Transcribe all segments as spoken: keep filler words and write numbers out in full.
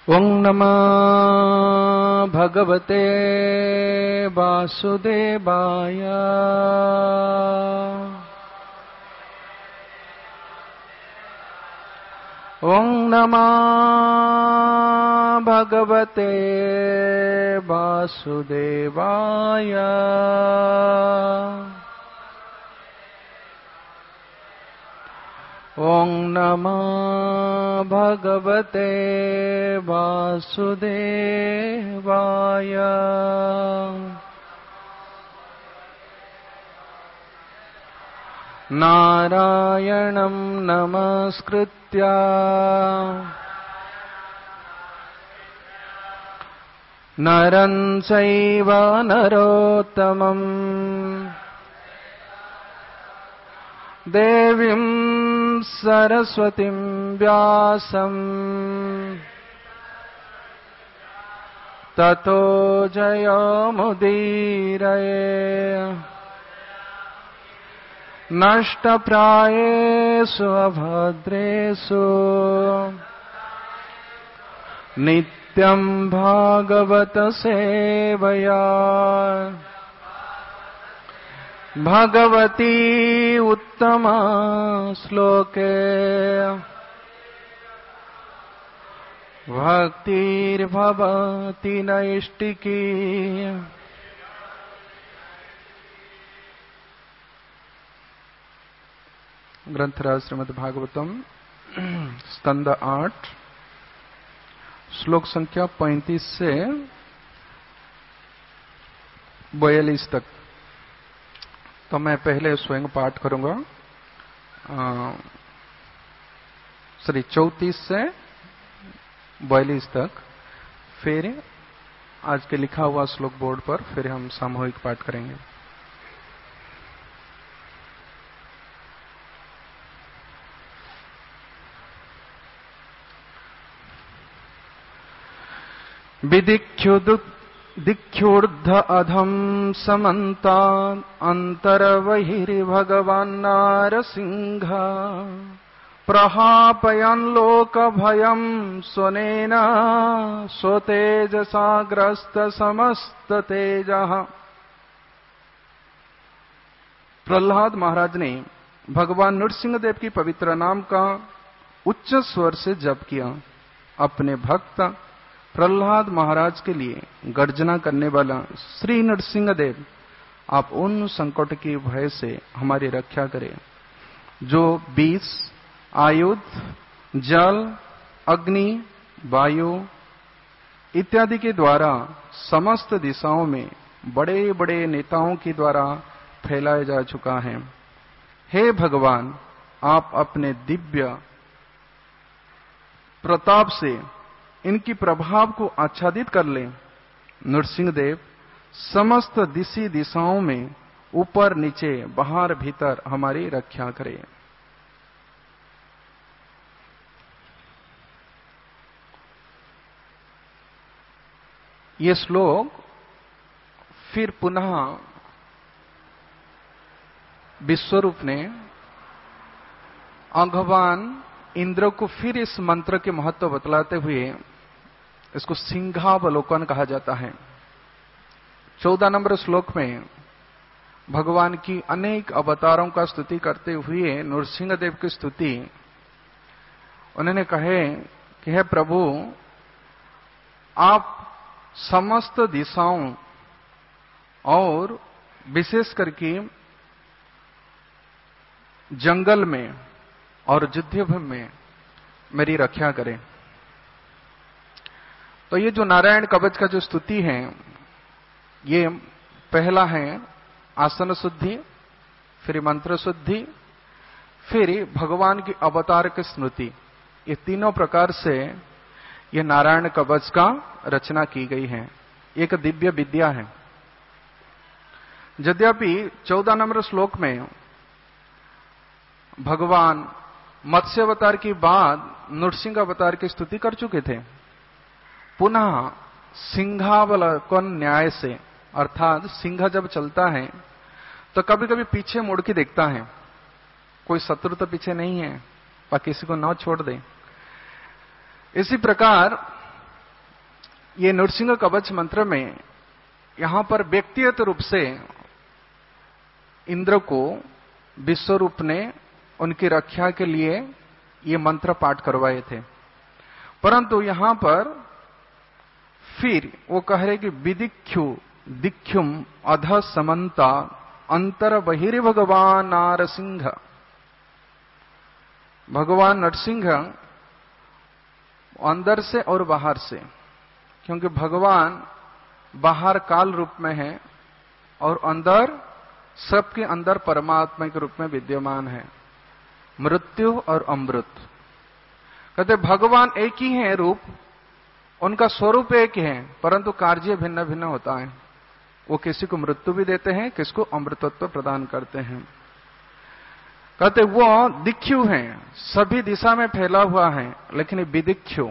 ओं नमः भगवते वासुदेवाय। ओं नमः भगवते वासुदेवाय। ओं नमः भगवते वासुदेवाय। नारायणं नमस्कृत्य नरं चैव नरोत्तमं देवीं सरस्वतीं व्यासं ततो जयमुदीरये। नष्टप्रायेषु अभद्रेषु नित्यं भागवत सेवया भगवती उत्तमा श्लोके भक्तिर्भवति नैष्टिकी। ग्रंथराज श्रीमद् भागवतम स्कंद आठ श्लोक संख्या पैंतीस से बयालीस तक। तो मैं पहले स्वयं पाठ करूंगा सॉरी चौतीस से बयालीस तक, फिर आज के लिखा हुआ श्लोक बोर्ड पर फिर हम सामूहिक पाठ करेंगे। विदिख्योर्ध अधम समन्तात् अन्तर्बहिर्भगवान्नारसिंह प्रहापयन् लोकभयं स्वनेन स्वतेजसा ग्रस्त समस्त तेजः। प्रहलाद महाराज ने भगवान नृसिंह देव की पवित्र नाम का उच्च स्वर से जप किया। अपने भक्त प्रहलाद महाराज के लिए गर्जना करने वाला श्री नरसिंह देव, आप उन संकट के भय से हमारी रक्षा करें जो विष, आयुध, जल, अग्नि, वायु इत्यादि के द्वारा समस्त दिशाओं में बड़े बड़े नेताओं के द्वारा फैलाया जा चुका है। हे भगवान, आप अपने दिव्य प्रताप से इनकी प्रभाव को आच्छादित कर लें। नृसिंह देव समस्त दिशी दिशाओं में ऊपर नीचे बाहर भीतर हमारी रक्षा करें। ये श्लोक फिर पुनः विश्वरूप ने भगवान इंद्र को फिर इस मंत्र के महत्व बतलाते हुए, इसको सिंहावलोकन कहा जाता है। चौदह नंबर श्लोक में भगवान की अनेक अवतारों का स्तुति करते हुए नृसिंह देव की स्तुति उन्होंने कहे कि हे प्रभु, आप समस्त दिशाओं और विशेष करके जंगल में और युद्धभूमि में मेरी रक्षा करें। तो ये जो नारायण कवच का जो स्तुति है, ये पहला है आसन शुद्धि, फिर मंत्र शुद्धि, फिर भगवान की अवतार की स्मृति। ये तीनों प्रकार से ये नारायण कवच का रचना की गई है। एक दिव्य विद्या है। यद्यपि चौदह नंबर श्लोक में भगवान मत्स्य अवतार के बाद नृसिंह अवतार की स्तुति कर चुके थे, पुनः सिंहावलोकन न्याय से, अर्थात सिंह जब चलता है तो कभी कभी पीछे मुड़ के देखता है, कोई शत्रु तो पीछे नहीं है, पर किसी को न छोड़ दे। इसी प्रकार ये नृसिंह कवच मंत्र में यहां पर व्यक्तिगत रूप से इंद्र को विश्वरूप ने उनकी रक्षा के लिए ये मंत्र पाठ करवाए थे, परंतु यहां पर फिर वो कह रहे कि विदिख्यु दिख्युम अध समन्ता अंतर बहिर् भगवान नारसिंह। भगवान नरसिंह अंदर से और बाहर से, क्योंकि भगवान बाहर काल रूप में है और अंदर सबके अंदर परमात्मा के रूप में विद्यमान है, मृत्यु और अमृत। कहते भगवान एक ही है रूप, उनका स्वरूप एक है, परंतु कार्य भिन्न भिन्न होता है। वो किसी को मृत्यु भी देते हैं, किसको अमृतत्व प्रदान करते हैं। कहते वो दिख्यु हैं, सभी दिशा में फैला हुआ है, लेकिन विदिख्यु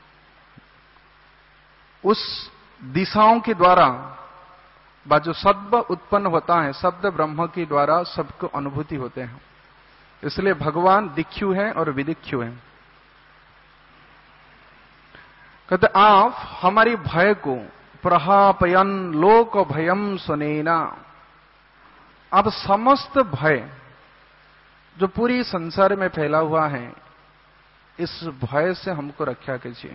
उस दिशाओं के द्वारा जो शब्द उत्पन्न होता है, शब्द ब्रह्म के द्वारा सबको अनुभूति होते हैं, इसलिए भगवान दिख्यु है और विदिख्यु है। कहते आप हमारी भय को प्रहापयन लोक भयम सुनेना, अब समस्त भय जो पूरी संसार में फैला हुआ है, इस भय से हमको रक्षा कीजिए।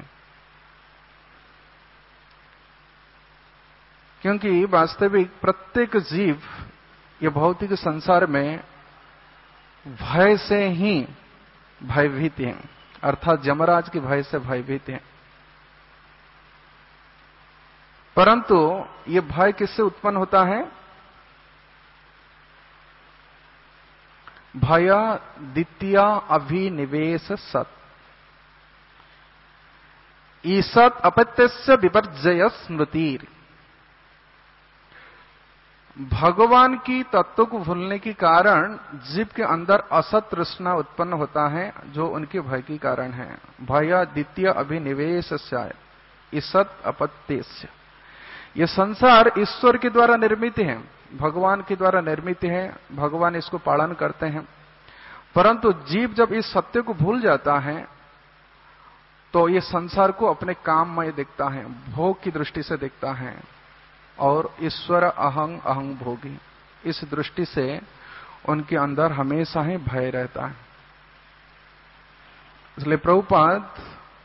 क्योंकि वास्तविक प्रत्येक जीव ये भौतिक संसार में भय से ही भयभीत है, अर्थात यमराज के भय से भयभीत है। परंतु ये भय किससे उत्पन्न होता है? भय द्वितीय अभिनिवेश सत, ईसत अपत्यस्य विपर्जय स्मृतिर। भगवान की तत्व को भूलने के कारण जीव के अंदर असत तृष्णा उत्पन्न होता है, जो उनके भय के कारण है। भय द्वितीय अभिनिवेश ईसत अपत्यस्य। ये संसार ईश्वर के द्वारा निर्मित है, भगवान के द्वारा निर्मित है, भगवान इसको पालन करते हैं। परंतु जीव जब इस सत्य को भूल जाता है तो ये संसार को अपने काम में देखता है, भोग की दृष्टि से देखता है, और ईश्वर अहं अहं भोगी, इस दृष्टि से उनके अंदर हमेशा ही भय रहता है। इसलिए प्रभुपाद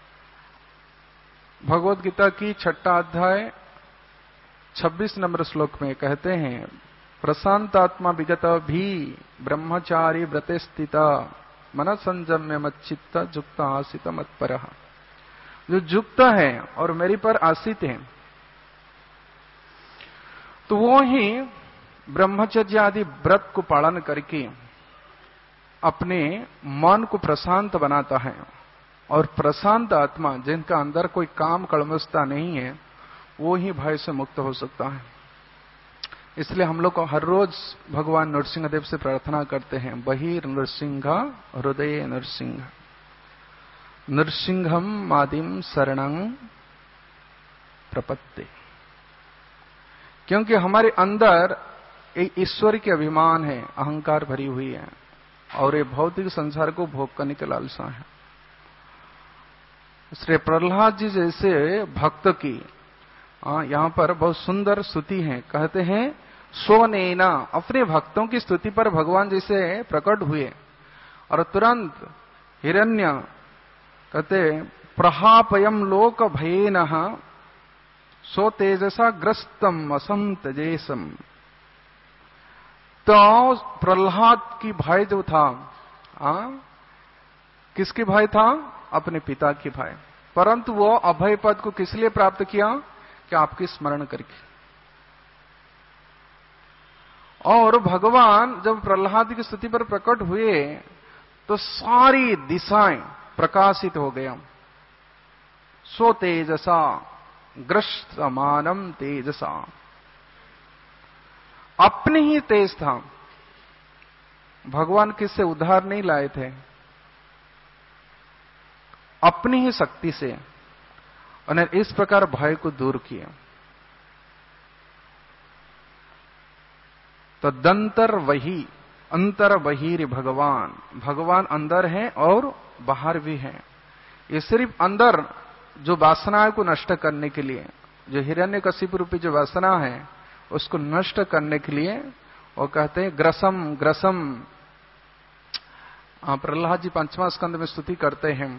भगवद गीता की छठा अध्याय छब्बीस नंबर श्लोक में कहते हैं, प्रशांतात्मा विगत भी ब्रह्मचारी व्रते स्थित मन संयम्य मच्चित्त जुक्त आसित मत्पर। जो जुक्त है और मेरे पर आसित है, तो वो ही ब्रह्मचर्य आदि व्रत को पालन करके अपने मन को प्रशांत बनाता है। और प्रशांत आत्मा, जिनका अंदर कोई काम कलमशता नहीं है, वो ही भय से मुक्त हो सकता है। इसलिए हम लोग को हर रोज भगवान नरसिंह देव से प्रार्थना करते हैं, बहिर नरसिंह हृदय नरसिंह, नरसिंहम मादिम शरणं प्रपत्ते। क्योंकि हमारे अंदर एक ईश्वर के अभिमान है, अहंकार भरी हुई है, और ये भौतिक संसार को भोग करने के लालसा है। इसलिए प्रहलाद जी जैसे भक्त की यहां पर बहुत सुंदर स्तुति है। कहते हैं स्वनेना, अपने भक्तों की स्तुति पर भगवान जैसे प्रकट हुए और तुरंत हिरण्य कहते प्रहापयम लोक भयेनः सो तेजसा ग्रस्तम असंत जैसम। तो प्रहलाद की भय जो था, आ, किसकी भय था? अपने पिता की भय। परंतु वो अभय पद को किस लिए प्राप्त किया? कि आपकी स्मरण करके। और भगवान जब प्रहलाद की स्तुति पर प्रकट हुए तो सारी दिशाएं प्रकाशित हो गया। सो तेजसा ग्रस्तमानम तेजसा, अपने ही तेज था, भगवान किससे उधार नहीं लाए थे, अपनी ही शक्ति से उन्हें इस प्रकार भय को दूर किया। तो दंतर वही अंतर बहिर भगवान, भगवान अंदर है और बाहर भी है। ये सिर्फ अंदर जो वासनाओं को नष्ट करने के लिए, जो हिरण्यकशिपु रूपी जो वासना है उसको नष्ट करने के लिए वो कहते हैं ग्रसम ग्रसम। प्रहलाद जी पंचमा स्कंद में स्तुति करते हैं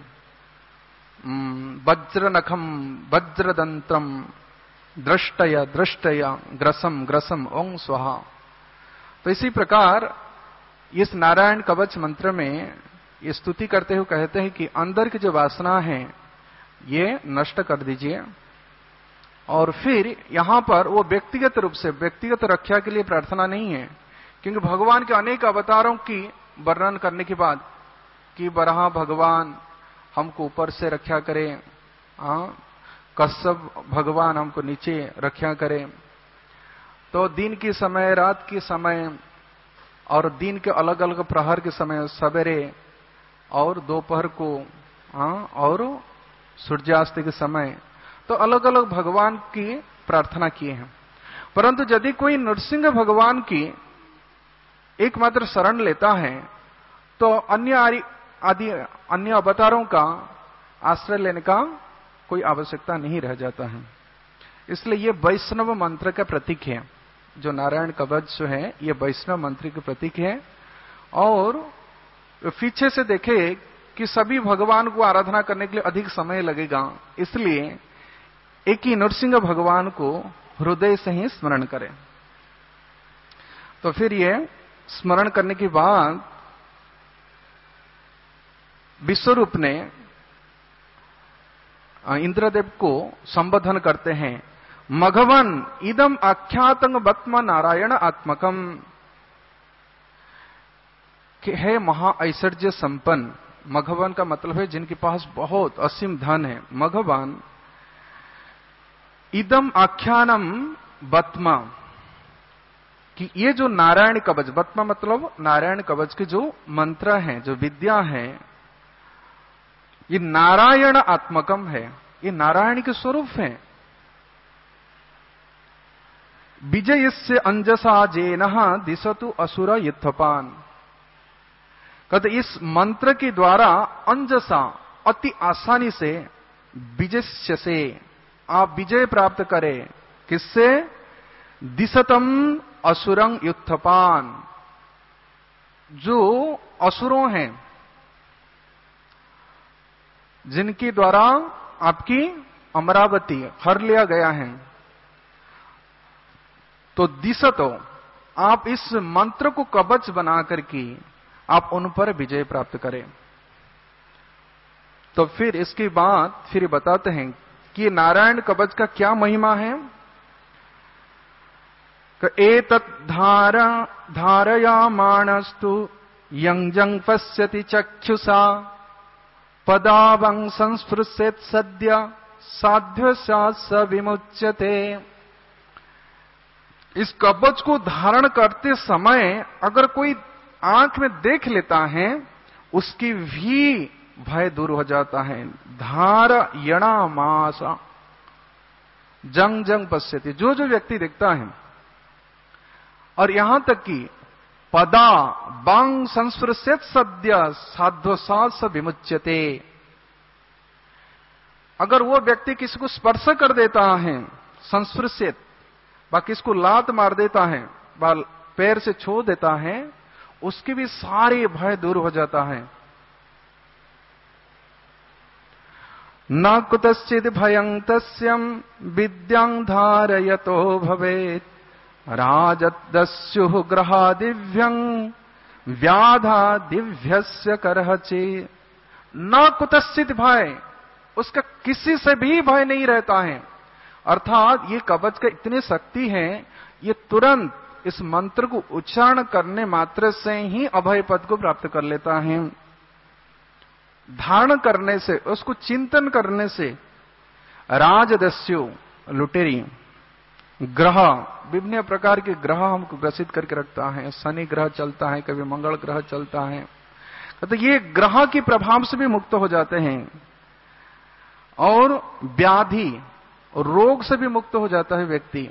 वज्र नखम वज्रदंत्रम दृष्टया दृष्टया ग्रसम ग्रसम ओं स्वाहा। तो इसी प्रकार इस नारायण कवच मंत्र में ये स्तुति करते हुए कहते हैं कि अंदर की जो वासना है ये नष्ट कर दीजिए। और फिर यहां पर वो व्यक्तिगत रूप से व्यक्तिगत रक्षा के लिए प्रार्थना नहीं है, क्योंकि भगवान के अनेक अवतारों की वर्णन करने के बाद कि बराह भगवान हमको ऊपर से रक्षा करे, कश्यप भगवान हमको नीचे रक्षा करे, तो दिन के समय रात के समय और दिन के अलग अलग प्रहर के समय सवेरे और दोपहर को और सूर्यास्त के समय, तो अलग अलग भगवान की प्रार्थना किए हैं। परंतु यदि कोई नरसिंह भगवान की एकमात्र शरण लेता है तो अन्य आदि अन्य अवतारों का आश्रय लेने का कोई आवश्यकता नहीं रह जाता है। इसलिए ये वैष्णव मंत्र का प्रतीक है। जो नारायण कवच जो है ये वैष्णव मंत्र के प्रतीक है। और पीछे से देखे कि सभी भगवान को आराधना करने के लिए अधिक समय लगेगा, इसलिए एक ही नरसिंह भगवान को हृदय से ही स्मरण करें। तो फिर ये स्मरण करने के बाद विश्वरूप ने इंद्रदेव को संबोधन करते हैं, मघवन इदम आख्यातं बत्म नारायण आत्मकम। है महा ऐश्वर्य संपन्न। मघवन का मतलब है जिनके पास बहुत असीम धन है। मघवन इदम आख्यानम बत्मा, कि ये जो नारायण कवच, बत्मा मतलब नारायण कवच के जो मंत्र हैं, जो विद्या है, ये नारायण आत्मकम है, ये नारायण के स्वरूप है। विजय से अंजसा जेन दिशतु असुर युद्धपान। कहते इस मंत्र के द्वारा अंजसा अति आसानी से विजय से आप विजय प्राप्त करें। किससे? दिशतम असुरं युद्धपान, जो असुरों हैं जिनके द्वारा आपकी अमरावती हर लिया गया है, तो दिशतो आप इस मंत्र को कवच बना करके आप उन पर विजय प्राप्त करें। तो फिर इसके बाद फिर बताते हैं कि नारायण कवच का क्या महिमा है। एतत् धार धारयामाणस्तु यंजं पश्यति चक्षुषा पदावं संस्पृशेत सद्य साध्य स विमुच्यते। इस कवच को धारण करते समय अगर कोई आंख में देख लेता है उसकी भी भय दूर हो जाता है। धार यणा मासा जंग जंग पश्यति, जो जो व्यक्ति देखता है। और यहां तक कि पदा बांग संस्पृशेत सद्य साध्वसास विमुच्यते, अगर वो व्यक्ति किसी को स्पर्श कर देता है, संस्पृशेत बा किसको लात मार देता है, बा पैर से छू देता है, उसकी भी सारी भय दूर हो जाता है। न कुतश्चित् भयं तस्यं विद्यां धारयतो भवेत् राजदस्युः ग्रहा दिव्यं व्याधा दिव्यस्य करह चेत्। न कुतश्चित् भय, उसका किसी से भी भय नहीं रहता है। अर्थात ये कवच का इतनी शक्ति है, ये तुरंत इस मंत्र को उच्चारण करने मात्र से ही अभय पद को प्राप्त कर लेता है। धारण करने से, उसको चिंतन करने से राजदस्यु लुटेरी, ग्रह विभिन्न प्रकार के ग्रह हमको ग्रसित करके रखता है। शनि ग्रह चलता है, कभी मंगल ग्रह चलता है, तो ये ग्रह के प्रभाव से भी मुक्त हो जाते हैं। और व्याधि रोग से भी मुक्त हो जाता है व्यक्ति।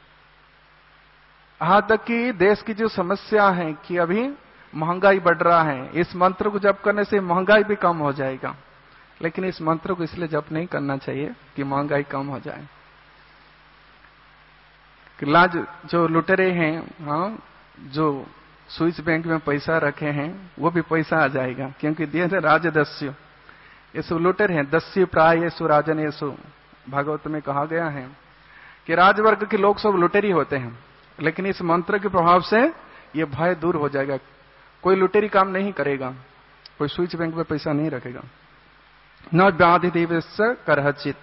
यहां तक कि देश की जो समस्या है कि अभी महंगाई बढ़ रहा है, इस मंत्र को जप करने से महंगाई भी कम हो जाएगा। लेकिन इस मंत्र को इसलिए जप नहीं करना चाहिए कि महंगाई कम हो जाए। कि लाज जो लुटेरे हैं, हाँ, जो स्विस बैंक में पैसा रखे हैं वो भी पैसा आ जाएगा, क्योंकि दिए थे राजदस्यु, ये सब लुटेरे हैं। दस्यु प्राय ये सु राजन ये सु, भागवत में कहा गया है कि राजवर्ग के लोग सब लुटेरी होते हैं, लेकिन इस मंत्र के प्रभाव से ये भय दूर हो जाएगा। कोई लुटेरी काम नहीं करेगा, कोई स्विच बैंक में पैसा नहीं रखेगा। न व्याधि देवस्य करहचित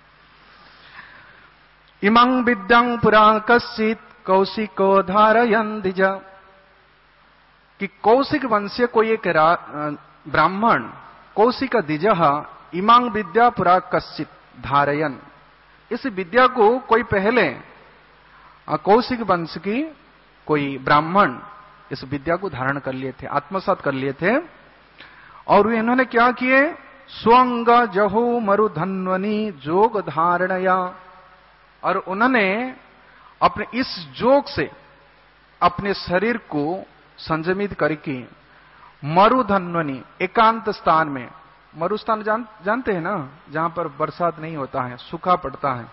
इमं विद्यं पुरा कश्चित कौशिको धारयन् द्विज। कि कौशिक वंशीय कोई एक ब्राह्मण कौशिक द्विज इमं विद्या पुरा कश्चित धारयन्, इस विद्या को कोई पहले कौशिक वंश की कोई ब्राह्मण इस विद्या को धारण कर लिए थे, आत्मसात कर लिए थे। और वे इन्होंने क्या किए, स्वंग जहो मरुधन्वनी जोग धारणया, और उन्होंने अपने इस जोग से अपने शरीर को संयमित करके मरुधन्वनी एकांत स्थान में, मरुस्थान जान, जानते हैं ना, जहां पर बरसात नहीं होता है, सूखा पड़ता है,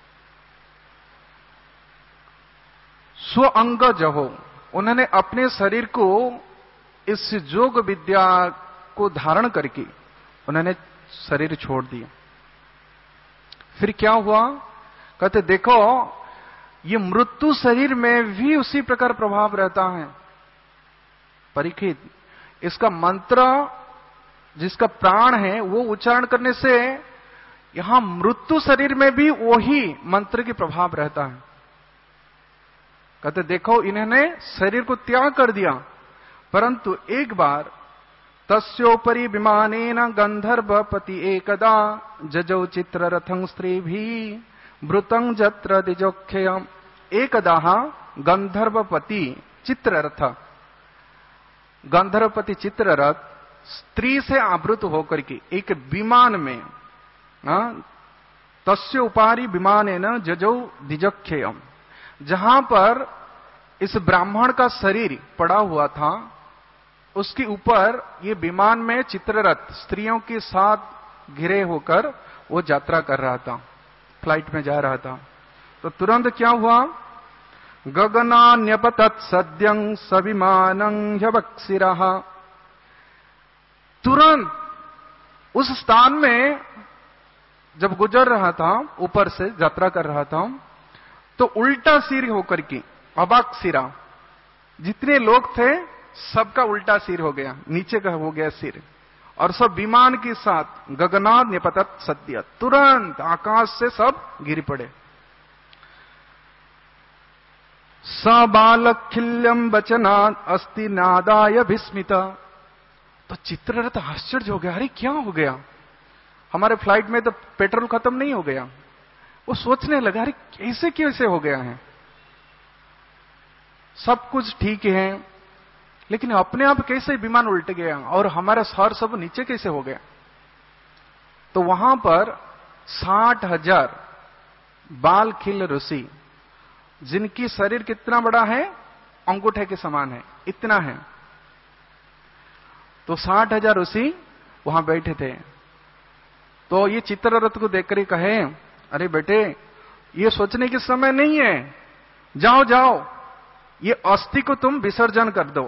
स्व अंग जहो, उन्होंने अपने शरीर को इस जोग विद्या को धारण करके उन्होंने शरीर छोड़ दिया। फिर क्या हुआ, कहते देखो ये मृत्यु शरीर में भी उसी प्रकार प्रभाव रहता है। परीक्षित, इसका मंत्र जिसका प्राण है वो उच्चारण करने से यहां मृत्यु शरीर में भी वही मंत्र की प्रभाव रहता है। कहते देखो इन्होंने शरीर को त्याग कर दिया, परंतु एक बार तस्योपरि विमानेन गंधर्वपति एकदा जजौ चित्ररथं स्त्री भी भृतं जत्र दिजोक्षयम्। एकदा गंधर्वपति चित्ररथ, गंधर्वपति चित्ररथ स्त्री से आवृत होकर के एक विमान में, तस्य उपारी विमानेन जजौ दिजोक्षयम्, जहां पर इस ब्राह्मण का शरीर पड़ा हुआ था उसके ऊपर ये विमान में चित्ररथ स्त्रियों के साथ घिरे होकर वो यात्रा कर रहा था, फ्लाइट में जा रहा था। तो तुरंत क्या हुआ, गगनान्यपतत् सद्यं सविमानं ह्यवक्षिरः, तुरंत उस स्थान में जब गुजर रहा था, ऊपर से यात्रा कर रहा था, तो उल्टा सिर होकर के अबाक सिरा, जितने लोग थे सबका उल्टा सिर हो गया, नीचे का हो गया सिर, और सब विमान के साथ गगनाद निपतत सद्य, तुरंत आकाश से सब गिर पड़े। स बालखिल्यम वचनाद अस्ति नादाय विस्मिता, तो चित्ररथ आश्चर्य हो गया, अरे क्या हो गया, हमारे फ्लाइट में तो पेट्रोल खत्म नहीं हो गया। वो सोचने लगा, अरे कैसे कैसे हो गया है, सब कुछ ठीक है, लेकिन अपने आप कैसे विमान उल्ट गया और हमारा सर सब नीचे कैसे हो गया। तो वहां पर साठ हजार बाल खिल ऋषि, जिनकी शरीर कितना बड़ा है, अंगूठे के समान है, इतना है, तो साठ हजार ऋषि वहां बैठे थे। तो ये चित्ररथ को देखकर ही कहे, अरे बेटे ये सोचने के समय नहीं है, जाओ जाओ ये अस्थि को तुम विसर्जन कर दो।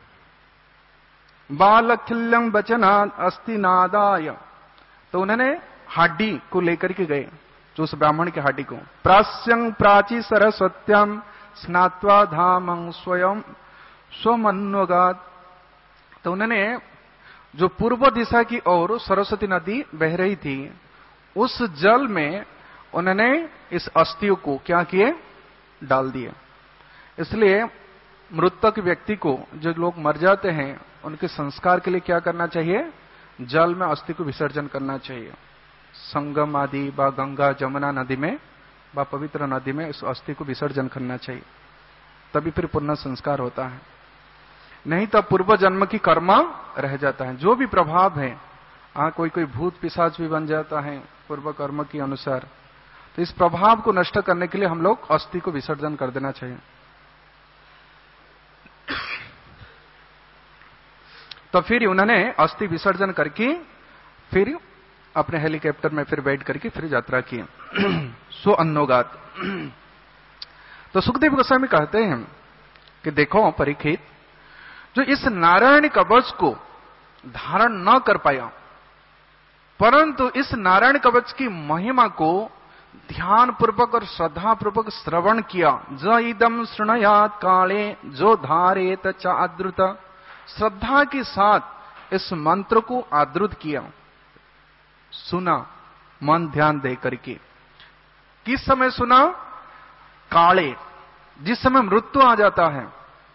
बालखिल्यं वचनाद अस्ति नादाय, तो उन्होंने हड्डी को लेकर के गए, जो उस ब्राह्मण की हड्डी को, प्रास्यं प्राची सरस्वत्यम स्नात्वा धामं स्वयं स्वमन्वगात, तो उन्होंने जो पूर्व दिशा की ओर सरस्वती नदी बह रही थी, उस जल में उन्होंने इस अस्थियों को क्या किए, डाल दिए। इसलिए मृतक व्यक्ति को, जो लोग मर जाते हैं, उनके संस्कार के लिए क्या करना चाहिए, जल में अस्थि को विसर्जन करना चाहिए। संगम आदि व गंगा जमुना नदी में व पवित्र नदी में इस अस्थि को विसर्जन करना चाहिए, तभी फिर पुनः संस्कार होता है। नहीं तो पूर्व जन्म की कर्म रह जाता है, जो भी प्रभाव है, हाँ कोई कोई भूत पिशाच भी बन जाता है पूर्व कर्म के अनुसार, तो इस प्रभाव को नष्ट करने के लिए हम लोग अस्थि को विसर्जन कर देना चाहिए। तो फिर उन्होंने अस्थि विसर्जन करके फिर अपने हेलीकॉप्टर में फिर बैठ करके फिर यात्रा की। सो अन्नोगात। तो सुखदेव गोस्वामी कहते हैं कि देखो परीक्षित, जो इस नारायण कवच को धारण न कर पाया, परंतु इस नारायण कवच की महिमा को ध्यान पूर्वक और श्रद्धा पूर्वक श्रवण किया, ज इदम शृणयात काले जो धारेत च आद्रुत, श्रद्धा के साथ इस मंत्र को आद्रुत किया, सुना मन ध्यान दे करके। किस समय सुना? काले, जिस समय मृत्यु आ जाता है।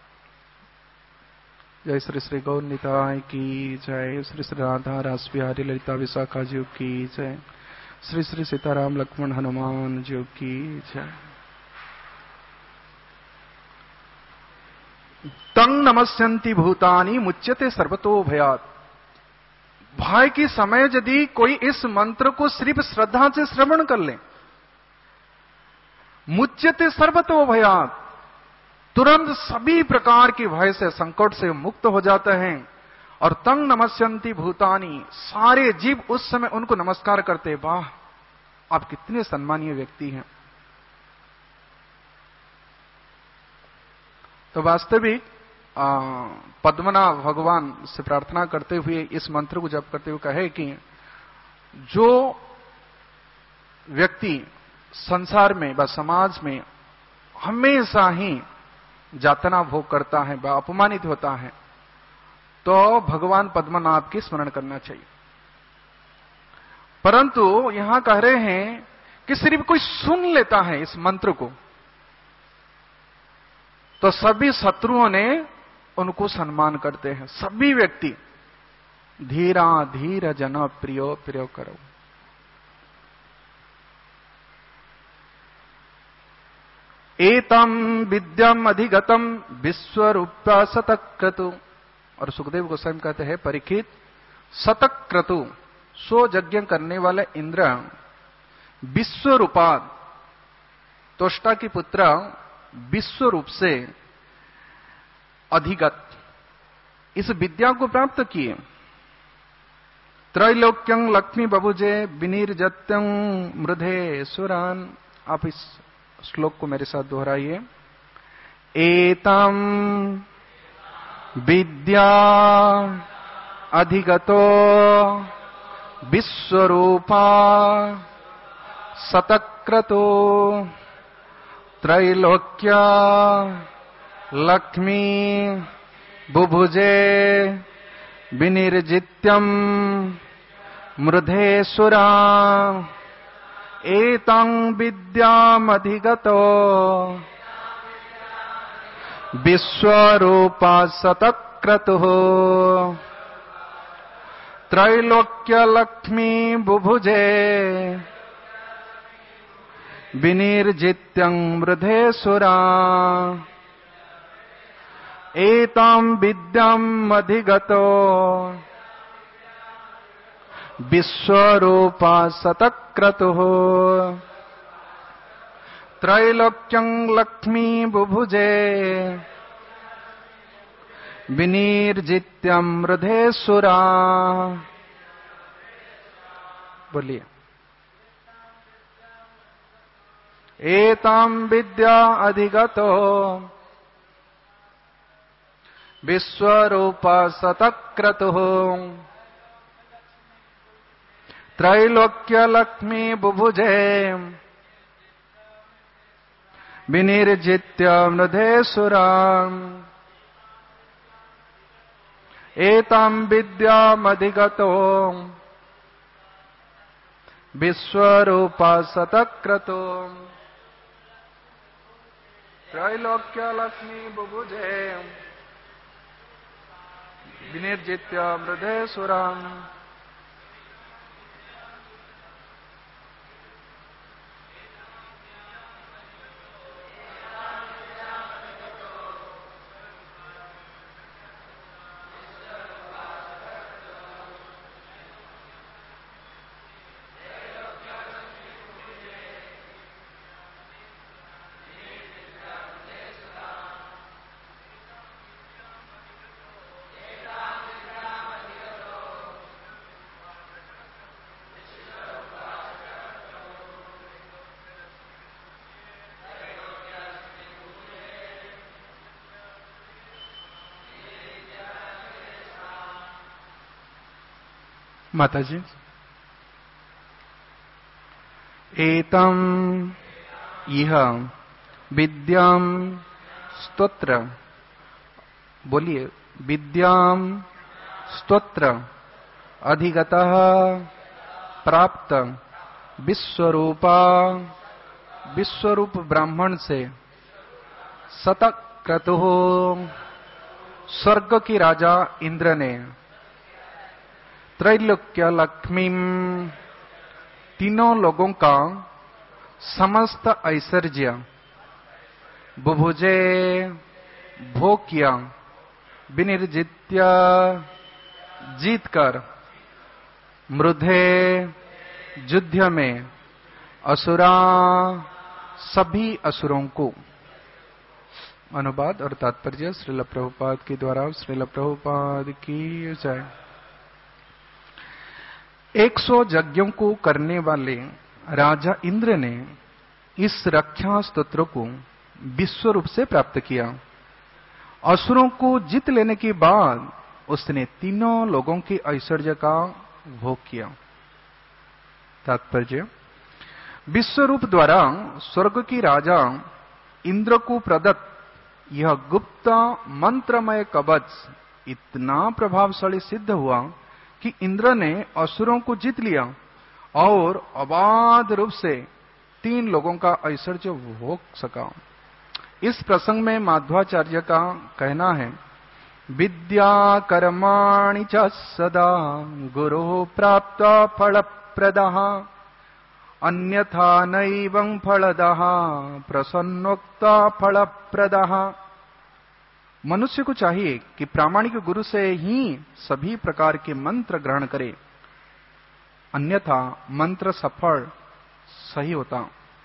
जय श्री श्री गौर निताय की जय, श्री श्री राधा रास बिहारी ललिता विशाखा जी की जय, श्री श्री सीताराम लक्ष्मण हनुमान जी की जय। तंग नमस्यन्ति भूतानि मुच्यते सर्वतो भयात्। भय के समय यदि कोई इस मंत्र को सिर्फ श्रद्धा से श्रवण कर ले, मुच्यते सर्वतो भयात्, तुरंत सभी प्रकार के भय से, संकट से मुक्त हो जाते हैं। और तंग नमस्यन्ति भूतानि, सारे जीव उस समय उनको नमस्कार करते, वाह आप कितने सम्मानीय व्यक्ति हैं। तो वास्तविक पद्मनाभ भगवान से प्रार्थना करते हुए इस मंत्र को जप करते हुए कहे कि जो व्यक्ति संसार में व समाज में हमेशा ही यातना भोग करता है व अपमानित होता है, तो भगवान पद्मनाभ की स्मरण करना चाहिए। परंतु यहां कह रहे हैं कि सिर्फ कोई सुन लेता है इस मंत्र को, तो सभी शत्रुओं ने उनको सम्मान करते हैं। सभी व्यक्ति धीरा धीर जन प्रियो प्रियो करो। एतम विद्यम अधिगतम विश्वरूपा शतक्रतु। और सुखदेव गोस्वामी कहते हैं परीक्षित, शतक्रतु सो यज्ञ करने वाले इंद्र विश्वरूपा, तोष्टा की पुत्र विश्व रूप से अधिगत, इस विद्या को प्राप्त किए। त्रैलोक्यं लक्ष्मी बभुजे विनिर्जत्यं मृधे सुरान। आप इस श्लोक को मेरे साथ दोहराइए। एतम विद्या अधिगतो विश्वरूपा शतक्रतो त्रैलोक्या लक्ष्मी बुभुजे विनिर्जित्यम मृधेश्वरा। एतं विद्यामधिगतो विश्वरूपा शतक्रतुः त्रैलोक्य लक्ष्मी बुभुजे विनिर्जित्यं मृधेश्वरा। एतां विद्याम् अधिगतो विश्वरूपा शतक्रतुः त्रैलोक्यं लक्ष्मी बुभुजे विनिर्जित्यं मृधेश्वरा। बोलिए। एतां विद्या अधिगतो विश्वरूपा शतक्रतुः त्रैलोक्य लक्ष्मी बुभुजे विनिर्जित्य मृधेश्वरा। एतां विद्यामधिगतो विश्वरूपा शतक्रतुः त्रैलोक्य लक्ष्मी बुभुजे विनिर्जित्य मृधेश्वरा। माताजी। एतम यह विद्याम स्तोत्र, बोलिए, विद्याम स्तोत्र अधिगतः प्राप्त विश्वरूपा, विश्वरूप ब्राह्मण से सतक्रतुः स्वर्ग की राजा इंद्र ने त्रैलोक्य लक्ष्मी, तीनों लोगों का समस्त ऐश्वर्य बुभुजे भोग किया, विनिर्जित्य जीतकर, मृधे युद्ध में, असुरा सभी असुरों को। अनुवाद और तात्पर्य श्रील प्रभुपाद के द्वारा। श्रील प्रभुपाद की जय। एक सौ यज्ञों को करने वाले राजा इंद्र ने इस रक्षा स्तोत्र को विश्व रूप से प्राप्त किया। असुरों को जीत लेने के बाद उसने तीनों लोगों के ऐश्वर्य का भोग किया। तात्पर्य, विश्व रूप द्वारा स्वर्ग की राजा इंद्र को प्रदत्त यह गुप्त मंत्रमय कवच इतना प्रभावशाली सिद्ध हुआ कि इंद्र ने असुरों को जीत लिया और अबाध रूप से तीन लोगों का ऐश्वर्य भोग सका। इस प्रसंग में माध्वाचार्य का कहना है, विद्या कर्माणि च सदा गुरु प्राप्त फल प्रदः, अन्यथा नैवं फलदः प्रसन्नोक्त फल प्रदः। मनुष्य को चाहिए कि प्रामाणिक गुरु से ही सभी प्रकार के मंत्र ग्रहण करे, अन्यथा मंत्र सफल सही होता।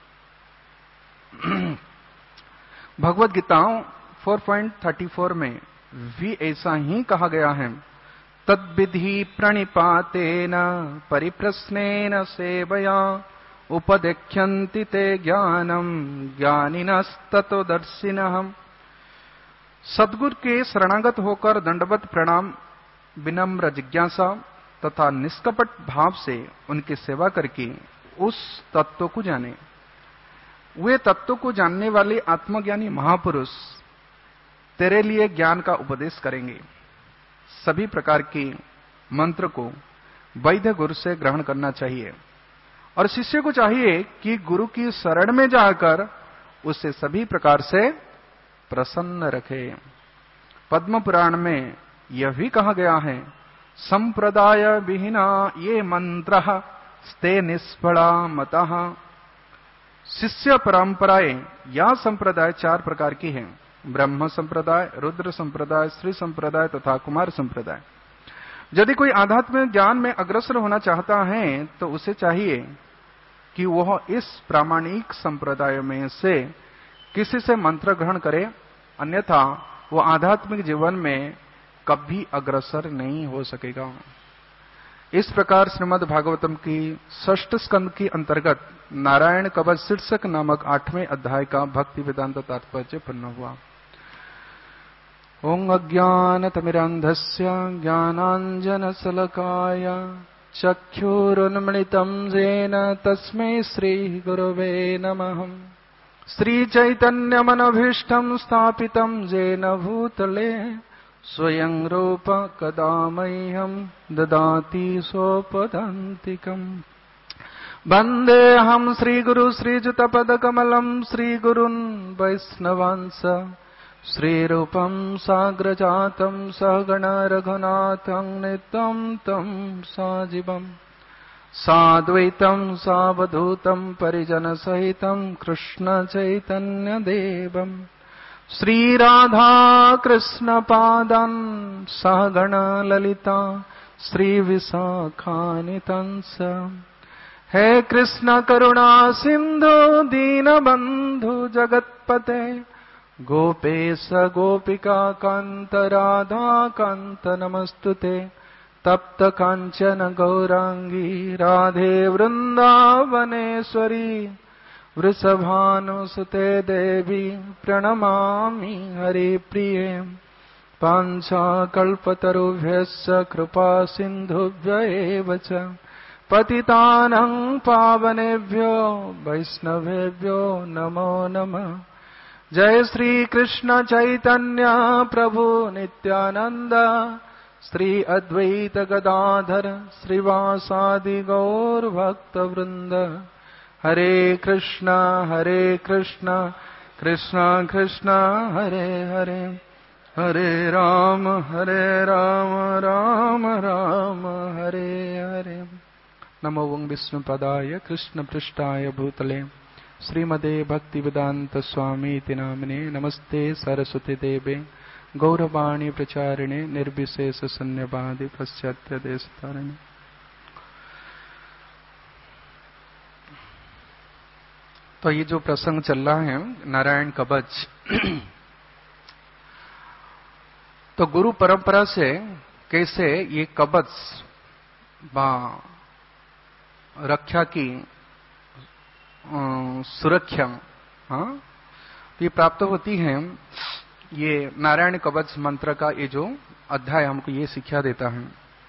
भगवत गीता चार पॉइंट चौंतीस में भी ऐसा ही कहा गया है, तद्विधि प्रणिपातेन परिप्रश्नेन सेवया उपदेक्ष्यन्ति ते ज्ञानम ज्ञानिनस्ततो दर्शिनः। सद्गुरु के शरणागत होकर दंडवत प्रणाम, विनम्र जिज्ञासा तथा निष्कपट भाव से उनकी सेवा करके उस तत्व को जाने। वे तत्व को जानने वाले आत्मज्ञानी महापुरुष तेरे लिए ज्ञान का उपदेश करेंगे। सभी प्रकार के मंत्र को वैध गुरु से ग्रहण करना चाहिए और शिष्य को चाहिए कि गुरु की शरण में जाकर उसे सभी प्रकार से प्रसन्न रखे। पद्म पुराण में यह भी कहा गया है, संप्रदाय विहीना ये मंत्र स्ते निष्फला मतः। शिष्य परंपराएं या संप्रदाय चार प्रकार की हैं, ब्रह्म संप्रदाय, रुद्र संप्रदाय, श्री संप्रदाय तथा कुमार संप्रदाय। यदि कोई आध्यात्मिक ज्ञान में अग्रसर होना चाहता है तो उसे चाहिए कि वह इस प्रामाणिक संप्रदाय में से किसी से मंत्र ग्रहण करे, अन्यथा वह आध्यात्मिक जीवन में कभी अग्रसर नहीं हो सकेगा। इस प्रकार श्रीमद् भागवतम की षष्ठ स्कंद के अंतर्गत नारायण कवच शीर्षक नामक आठवें अध्याय का भक्ति वेदांत तात्पर्य पूर्ण हुआ। ओं अज्ञानतिमिरान्धस्य ज्ञानाञ्जनशलाकाय चक्षुरुन्मिलितं येन तस्मै श्रीगुरवे नमः। श्रीचैतन्यमनभीष्टं स्थापितं येन भूतले स्वयं रूप कदा मह्यं ददाति स्वपदान्तिकम्। वन्देऽहं श्रीगुरु श्रीयुतपदकमलं श्रीगुरुन् वैष्णवांस श्रीरूपं साग्रजातं सहगण रघुनाथं नित्यं तं साजीवम् साद्वैतं सावधूतं परिजनसहितं कृष्ण चैतन्यदेवम् श्रीराधा कृष्ण पादान् सहगण ललिता श्रीविशाखान्वितांस। हे कृष्ण करुणा सिंधु दीनबंधु जगत्पते गोपेश गोपिका कांत राधा कांत नमस्तुते। तप्त कांचन गौरांगी राधे वृंदावनेश्वरी वृषभानुसुते देवी प्रणमामि हरिप्रिये। पाञ्छाकल्पतरुभ्यश्च कृपा सिन्धुभ्य एव च पतितानं पावनेभ्यो वैष्णवेभ्यो नमो नमः। जय श्री कृष्ण चैतन्य प्रभु नित्यानंद श्री अद्वैत गदाधर श्रीवासादि गौर भक्त वृंद। हरे कृष्णा हरे कृष्णा कृष्णा कृष्णा हरे हरे हरे राम हरे राम राम राम हरे हरे। नमो वं विष्णुपदाय कृष्ण पृष्ठाय भूतले श्रीमदे भक्तिवेदांत स्वामी नामिने नमस्ते सरस्वती देवे गौरवाणी प्रचारिणे निर्विशेष शून्यवादी पाश्चात्य देशतारिणे। तो ये जो प्रसंग चल रहा है नारायण कवच, तो गुरु परंपरा से कैसे ये कवच रक्षा की सुरक्षा हाँ ये प्राप्त होती है। ये नारायण कवच मंत्र का ये जो अध्याय हमको ये शिक्षा देता है।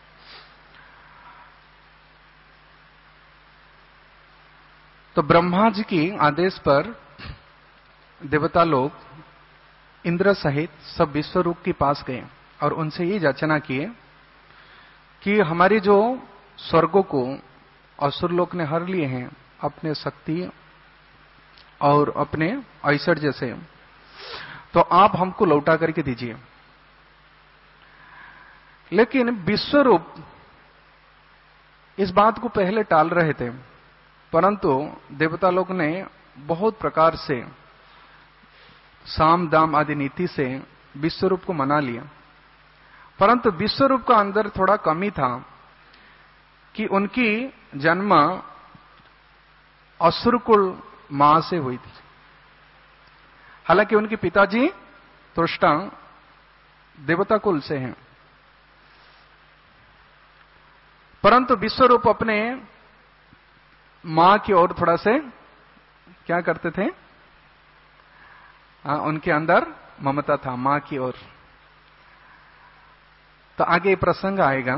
तो ब्रह्मा जी की आदेश पर देवता लोग इंद्र सहित सब विश्वरूप के पास गए और उनसे ये याचना किए कि हमारी जो स्वर्गों को असुरलोक ने हर लिए हैं अपने शक्ति और अपने ऐश्वर्य से, तो आप हमको लौटा करके दीजिए। लेकिन विश्वरूप इस बात को पहले टाल रहे थे, परंतु देवता लोग ने बहुत प्रकार से साम दाम आदि नीति से विश्वरूप को मना लिया। परंतु विश्वरूप का अंदर थोड़ा कमी था कि उनकी जन्म असुरकुल मां से हुई थी। हालांकि उनके पिताजी त्वष्टा देवता कुल से हैं, परंतु विश्वरूप अपने मां की ओर थोड़ा से क्या करते थे, आ, उनके अंदर ममता था मां की ओर। तो आगे प्रसंग आएगा।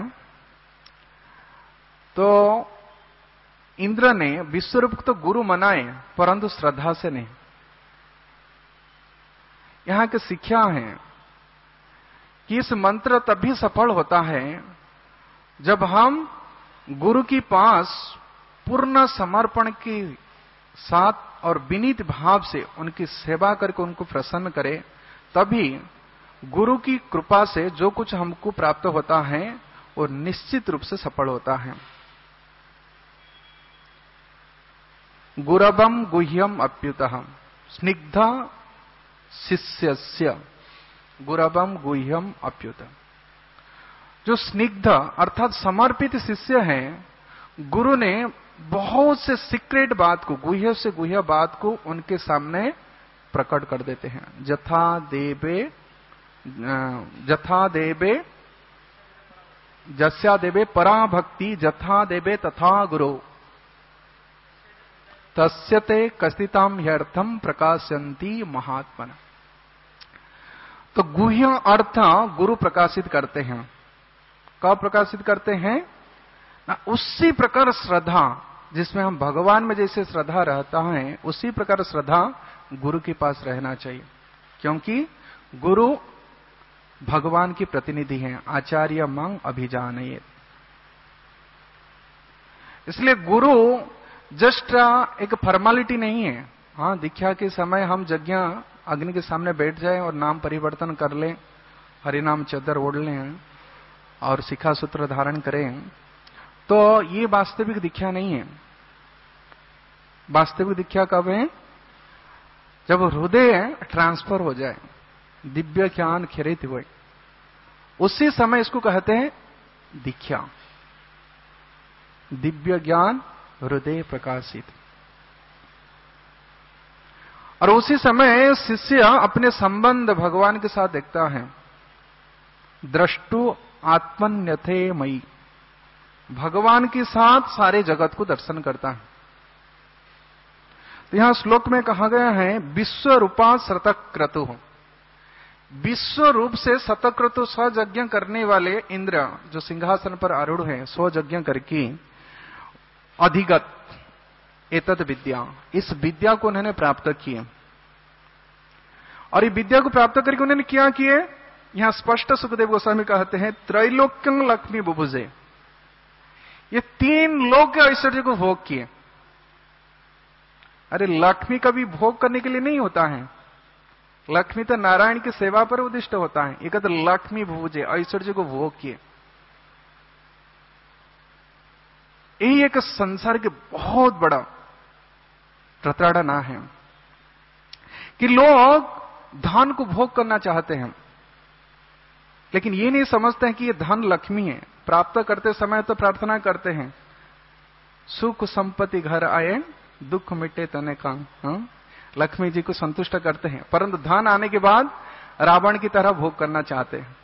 तो इंद्र ने विश्वरूप को तो गुरु मनाए, परंतु श्रद्धा से नहीं। यहां की शिक्षा है कि इस मंत्र तभी सफल होता है जब हम गुरु के पास पूर्ण समर्पण के साथ और विनीत भाव से उनकी सेवा करके उनको प्रसन्न करें। तभी गुरु की कृपा से जो कुछ हमको प्राप्त होता है वो निश्चित रूप से सफल होता है। गुरवम गुह्यम अप्युतः स्निग्ध शिष्यस्य गुरवम गुह्यम अप्युतः। जो स्निग्ध अर्थात समर्पित शिष्य है, गुरु ने बहुत से सीक्रेट बात को, गुह्य से गुह्य बात को उनके सामने प्रकट कर देते हैं। जथा देवे जथा देवे जस्या देवे परा भक्ति जथा देवे तथा गुरु तस्यते कस्तिताम ह्यर्थम प्रकाशयन्ति महात्मन। तो गुह्य अर्थ गुरु प्रकाशित करते हैं। कब प्रकाशित करते हैं ना, उसी प्रकार श्रद्धा जिसमें हम भगवान में जैसे श्रद्धा रहता है, उसी प्रकार श्रद्धा गुरु के पास रहना चाहिए, क्योंकि गुरु भगवान की प्रतिनिधि हैं। आचार्य मंग अभिजानयेत। इसलिए गुरु जस्ट एक फॉर्मेलिटी नहीं है। हाँ, दीक्षा के समय हम यज्ञ अग्नि के सामने बैठ जाएं और नाम परिवर्तन कर लें, हरिनाम चद्दर ओढ़ लें और शिखा सूत्र धारण करें, तो ये वास्तविक दीक्षा नहीं है। वास्तविक दीक्षा कब है? जब हृदय ट्रांसफर हो जाए, दिव्य ज्ञान खिरित हुए, उसी समय इसको कहते हैं दीक्षा। दिव्य ज्ञान हृदय प्रकाशित। और उसी समय शिष्य अपने संबंध भगवान के साथ देखता है। द्रष्टु आत्मन्यथे मयि, भगवान के साथ सारे जगत को दर्शन करता है। तो यहां श्लोक में कहा गया है विश्व रूपा श्रतक्रतु, विश्व रूप से शतक्रतु सौ यज्ञ करने वाले इंद्र जो सिंहासन पर आरूढ़ हैं, सौ यज्ञ करके अधिगत एतद विद्या, इस विद्या को उन्होंने प्राप्त किए। और ये विद्या को प्राप्त करके उन्होंने क्या किए, यहां स्पष्ट सुखदेव गोस्वामी कहते हैं त्रैलोक्यं लक्ष्मी बुभुजे, ये तीन लोक के ऐश्वर्य को भोग किए। अरे लक्ष्मी का भी भोग करने के लिए नहीं होता है, लक्ष्मी तो नारायण की सेवा पर उद्दिष्ट होता है। ये कहते लक्ष्मी भुजे, ऐश्वर्य को भोग किए। यही एक संसार के बहुत बड़ा प्रताड़ना है कि लोग धन को भोग करना चाहते हैं, लेकिन ये नहीं समझते हैं कि ये धन लक्ष्मी है। प्राप्त करते समय तो प्रार्थना करते हैं सुख संपत्ति घर आए दुख मिटे तने का, हाँ? लक्ष्मी जी को संतुष्ट करते हैं, परंतु धन आने के बाद रावण की तरह भोग करना चाहते हैं।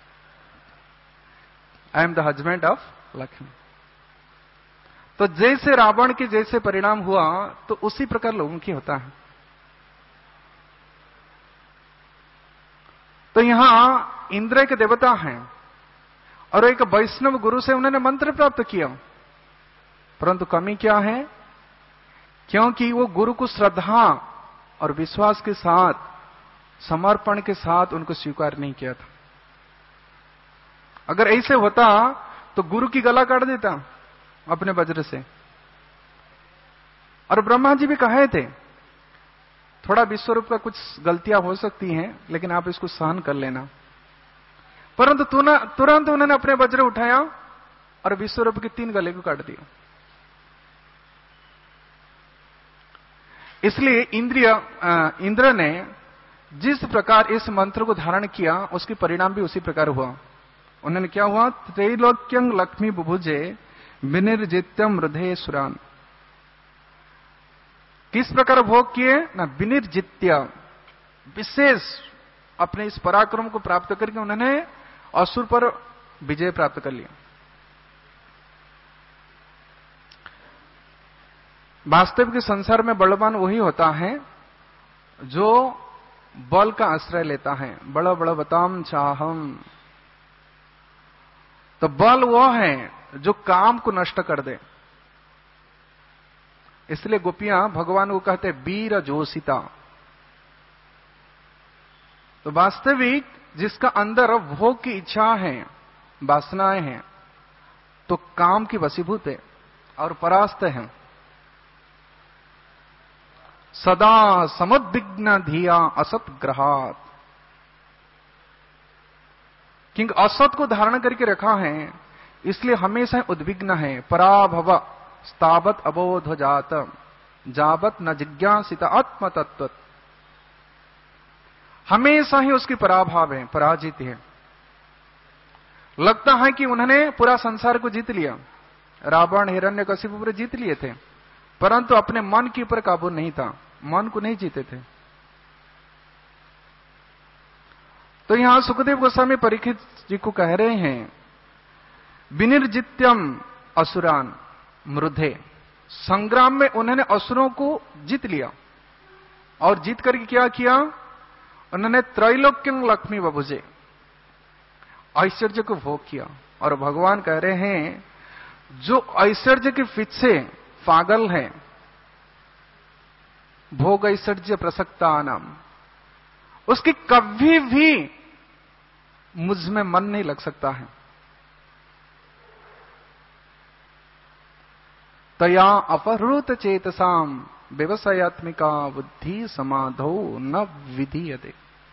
I am the husband of Lakshmi. तो जैसे रावण के जैसे परिणाम हुआ तो उसी प्रकार लोगों की होता है। तो यहां इंद्र के देवता हैं और एक वैष्णव गुरु से उन्होंने मंत्र प्राप्त किया, परंतु कमी क्या है, क्योंकि वो गुरु को श्रद्धा और विश्वास के साथ, समर्पण के साथ उनको स्वीकार नहीं किया था। अगर ऐसे होता तो गुरु की गला काट देता अपने वज्र से। और ब्रह्मा जी भी कहे थे थोड़ा विश्वरूप का कुछ गलतियां हो सकती हैं, लेकिन आप इसको सहन कर लेना, परंतु तुरंत उन्होंने अपने वज्र उठाया और विश्वरूप के तीन गले को काट दिया। इसलिए इंद्रिय इंद्र ने जिस प्रकार इस मंत्र को धारण किया उसके परिणाम भी उसी प्रकार हुआ। उन्होंने क्या हुआ, त्रैलोक्यं लक्ष्मी बुभुजे विनिर्जित्यम हृदय सुरान। किस प्रकार भोग किए ना, विनिर्जित्य, विशेष अपने इस पराक्रम को प्राप्त करके उन्होंने असुर पर विजय प्राप्त कर लिया। वास्तविक संसार में बलवान वही होता है जो बल का आश्रय लेता है। बड़ा बड़ा बताम चाहम, तो बल वो है जो काम को नष्ट कर दे। इसलिए गोपियां भगवान को कहते वीर जोशिता। तो वास्तविक जिसका अंदर भोग की इच्छा है, वासनाएं हैं, तो काम की वशीभूत है और परास्त है। सदा समुद्विग्न धिया असत ग्रहात, क्योंकि असत को धारण करके रखा है, इसलिए हमेशा उद्विग्न है। पराभव स्तावत अबोध जात जावत न जिज्ञासित आत्म तत्व, हमेशा ही उसकी पराभाव है, पराजित है। लगता है कि उन्होंने पूरा संसार को जीत लिया, रावण हिरण्यकशिपु पूरे जीत लिए थे, परंतु अपने मन के ऊपर काबू नहीं था, मन को नहीं जीते थे। तो यहां सुखदेव गोस्वामी परीक्षित जी को कह रहे हैं विनिर्जित्यम असुरान मृधे, संग्राम में उन्होंने असुरों को जीत लिया और जीत करके क्या किया, उन्होंने त्रैलोक्यं लक्ष्मी बभुजे, ऐश्वर्य को भोग किया। और भगवान कह रहे हैं जो ऐश्वर्य के पीछे पागल है, भोग ऐश्वर्य प्रसक्ता नाम, उसकी कभी भी मुझ में मन नहीं लग सकता है। तया अपहृत चेतसाम व्यवसायत्मिका बुद्धि समाधो न विधीयते,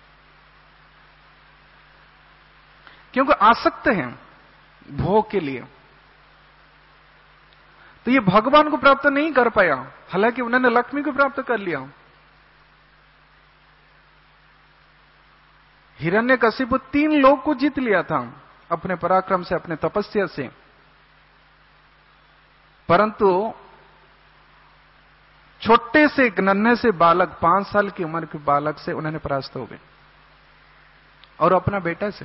क्योंकि आसक्त हैं भोग के लिए, तो ये भगवान को प्राप्त नहीं कर पाया, हालांकि उन्होंने लक्ष्मी को प्राप्त कर लिया। हिरण्यकशिपु तीन लोग को जीत लिया था अपने पराक्रम से, अपने तपस्या से, परंतु छोटे से एक नन्हे से बालक, पांच साल की उम्र के बालक से उन्होंने परास्त हो गए, और अपना बेटा से।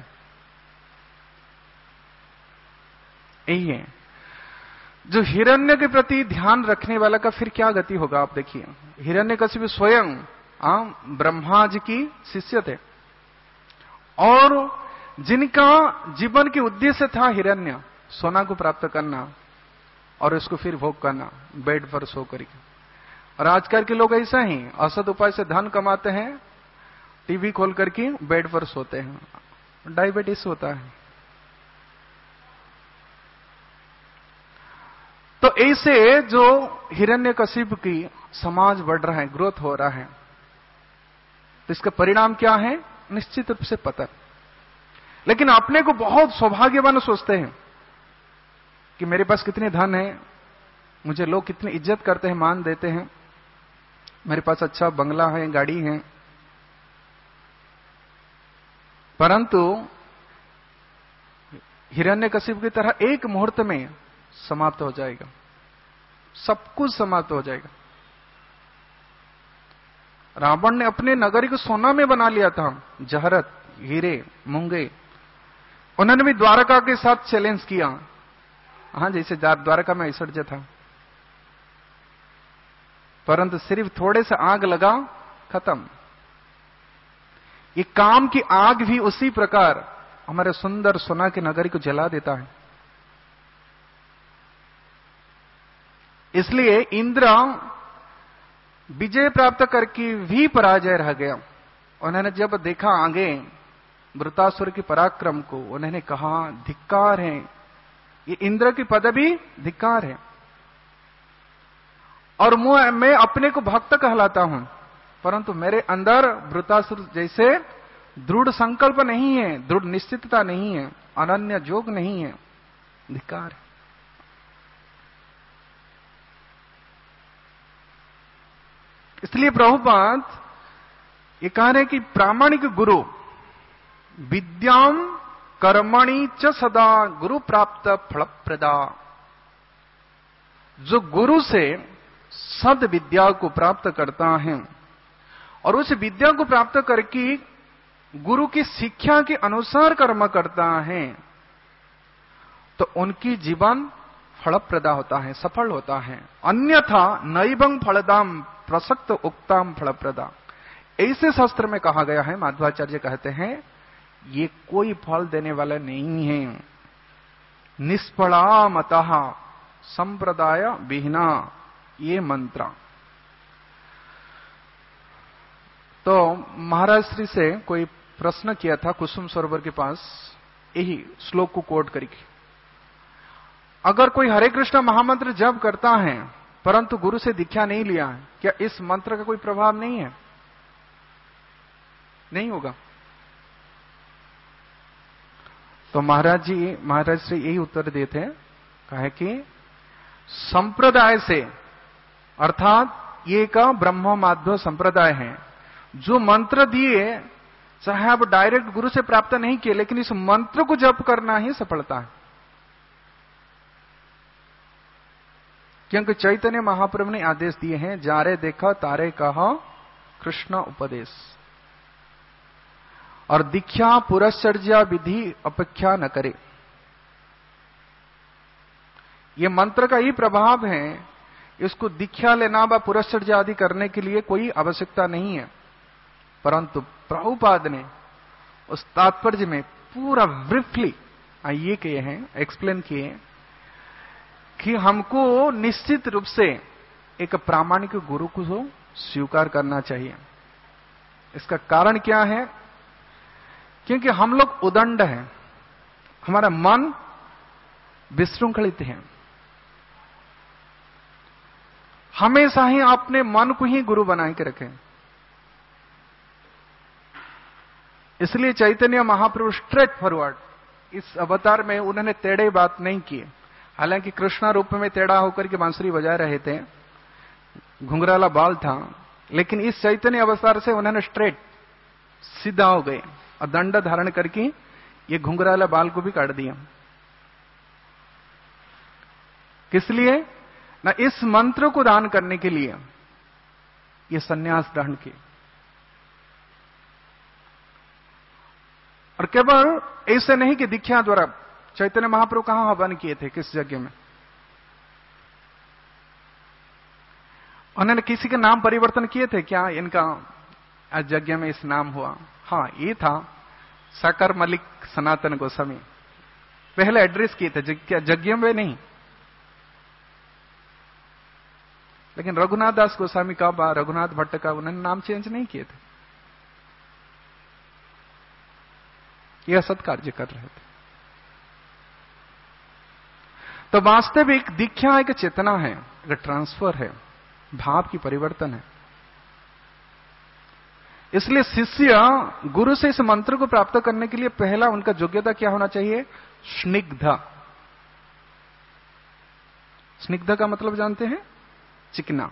यही है जो हिरण्य के प्रति ध्यान रखने वाला का फिर क्या गति होगा, आप देखिए। हिरण्यकशिपु स्वयं ब्रह्मा जी की शिष्य थे, और जिनका जीवन के उद्देश्य था हिरण्य, सोना को प्राप्त करना और उसको फिर भोग करना बेड पर सो करके। और आजकल के लोग ऐसा ही असद उपाय से धन कमाते हैं, टीवी खोल करके बेड पर सोते हैं, डायबिटीज होता है। तो ऐसे जो हिरण्यकशिप की समाज बढ़ रहा है, ग्रोथ हो रहा है, तो इसका परिणाम क्या है निश्चित रूप से पतन। लेकिन अपने को बहुत सौभाग्यवान सोचते हैं कि मेरे पास कितने धन है, मुझे लोग कितनी इज्जत करते हैं, मान देते हैं, मेरे पास अच्छा बंगला है, गाड़ी है। परंतु हिरण्यकशिप की तरह एक मुहूर्त में समाप्त हो जाएगा, सब कुछ समाप्त हो जाएगा। रावण ने अपने नगरी को सोना में बना लिया था, जहरत, हीरे, मूंगे। उन्होंने भी द्वारका के साथ चैलेंज किया, हां जैसे द्वारका में ऐश्वर्य था, परंतु सिर्फ थोड़े से आग लगा, खत्म। ये काम की आग भी उसी प्रकार हमारे सुंदर सोना के नगरी को जला देता है। इसलिए इंद्र विजय प्राप्त करके भी पराजय रह गया। उन्होंने जब देखा आगे वृतासुर के पराक्रम को, उन्होंने कहा धिक्कार है, ये इंद्र की पदवी धिक्कार है। और मैं अपने को भक्त कहलाता हूं, परंतु मेरे अंदर वृतासुर जैसे दृढ़ संकल्प नहीं है, दृढ़ निश्चितता नहीं है, अनन्य जोग नहीं है, धिक्कार है। इसलिए प्रभुपाद ये कह रहे कि प्रामाणिक गुरु विद्याम कर्मणि च सदा गुरु प्राप्त फलप्रदा। जो गुरु से सद विद्या को प्राप्त करता है और उस विद्या को प्राप्त करके गुरु की शिक्षा के अनुसार कर्म करता है, तो उनकी जीवन फलप्रदा होता है, सफल होता है। अन्यथा नैवं फलदाम प्रसक्त उक्ताम फलप्रदा, ऐसे शास्त्र में कहा गया है। माध्वाचार्य कहते हैं ये कोई फल देने वाला नहीं है। निष्फला मतः संप्रदाय विहीना, ये मंत्र। तो महाराज श्री से कोई प्रश्न किया था कुसुम सरोवर के पास, यही श्लोक को कोट करके, अगर कोई हरे कृष्ण महामंत्र जप करता है परंतु गुरु से दीक्षा नहीं लिया है, क्या इस मंत्र का कोई प्रभाव नहीं है? नहीं होगा। तो महाराज जी महाराज श्री यही उत्तर देते हैं, कहे कि संप्रदाय से, अर्थात ये का ब्रह्म माध्व संप्रदाय है, जो मंत्र दिए चाहे आप डायरेक्ट गुरु से प्राप्त नहीं किए, लेकिन इस मंत्र को जप करना ही सफलता है। क्योंकि चैतन्य महाप्रभु ने आदेश दिए हैं, जारे देखा तारे कहा कृष्ण उपदेश, और दीक्षा पुरस्चर्या विधि अपेक्षा न करे। ये मंत्र का ही प्रभाव है, इसको दीक्षा लेना व पुरस्चर्या आदि करने के लिए कोई आवश्यकता नहीं है। परंतु प्रभुपाद ने उस तात्पर्य में पूरा ब्रीफली ये किए हैं, एक्सप्लेन किए कि हमको निश्चित रूप से एक प्रामाणिक गुरु को स्वीकार करना चाहिए। इसका कारण क्या है? क्योंकि हम लोग उदंड हैं, हमारा मन विशृंखलित है। हमेशा ही अपने मन को ही गुरु बना के रखें। इसलिए चैतन्य महाप्रभु स्ट्रेट फॉरवर्ड इस अवतार में उन्होंने टेढ़े बात नहीं की। हालांकि कृष्णा रूप में टेढ़ा होकर के बांसुरी बजा रहे थे, घुंघराला बाल था, लेकिन इस चैतन्य अवतार से उन्होंने स्ट्रेट सीधा हो गए और दंड धारण करके ये घुंघराला बाल को भी काट दिया। किस लिए? ना इस मंत्र को दान करने के लिए ये सन्यास ग्रहण किए। और केवल ऐसे नहीं कि दीक्षा द्वारा, चैतन्य महाप्रभु कहां हवन किए थे, किस जगह में? उन्होंने किसी के नाम परिवर्तन किए थे क्या? इनका यज्ञ में इस नाम हुआ? हां, ये था साकर मलिक सनातन गोस्वामी पहले एड्रेस किए थे, क्या जज्ञम में नहीं। लेकिन रघुनाथ दास गोस्वामी का बा रघुनाथ भट्ट का उन्होंने नाम चेंज नहीं किए थे, यह सत्कार्य कर रहे थे। तो वास्तविक दीक्षा एक चेतना है, एक ट्रांसफर है, भाव की परिवर्तन है। इसलिए शिष्य गुरु से इस मंत्र को प्राप्त करने के लिए पहला उनका योग्यता क्या होना चाहिए? स्निग्ध। स्निग्ध का मतलब जानते हैं? चिकना।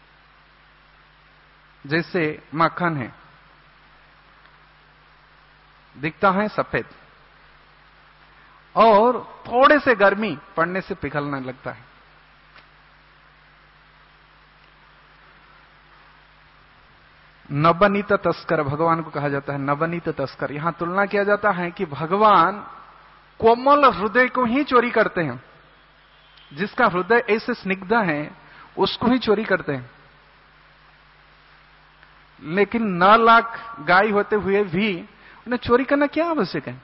जैसे माखन है, दिखता है सफेद और थोड़े से गर्मी पड़ने से पिघलने लगता है। नवनीत तस्कर भगवान को कहा जाता है, नवनीत तस्कर। यहां तुलना किया जाता है कि भगवान कोमल हृदय को ही चोरी करते हैं, जिसका हृदय ऐसे स्निग्ध है उसको ही चोरी करते हैं। लेकिन नौ लाख गाय होते हुए भी उन्हें चोरी करना क्या आवश्यक है?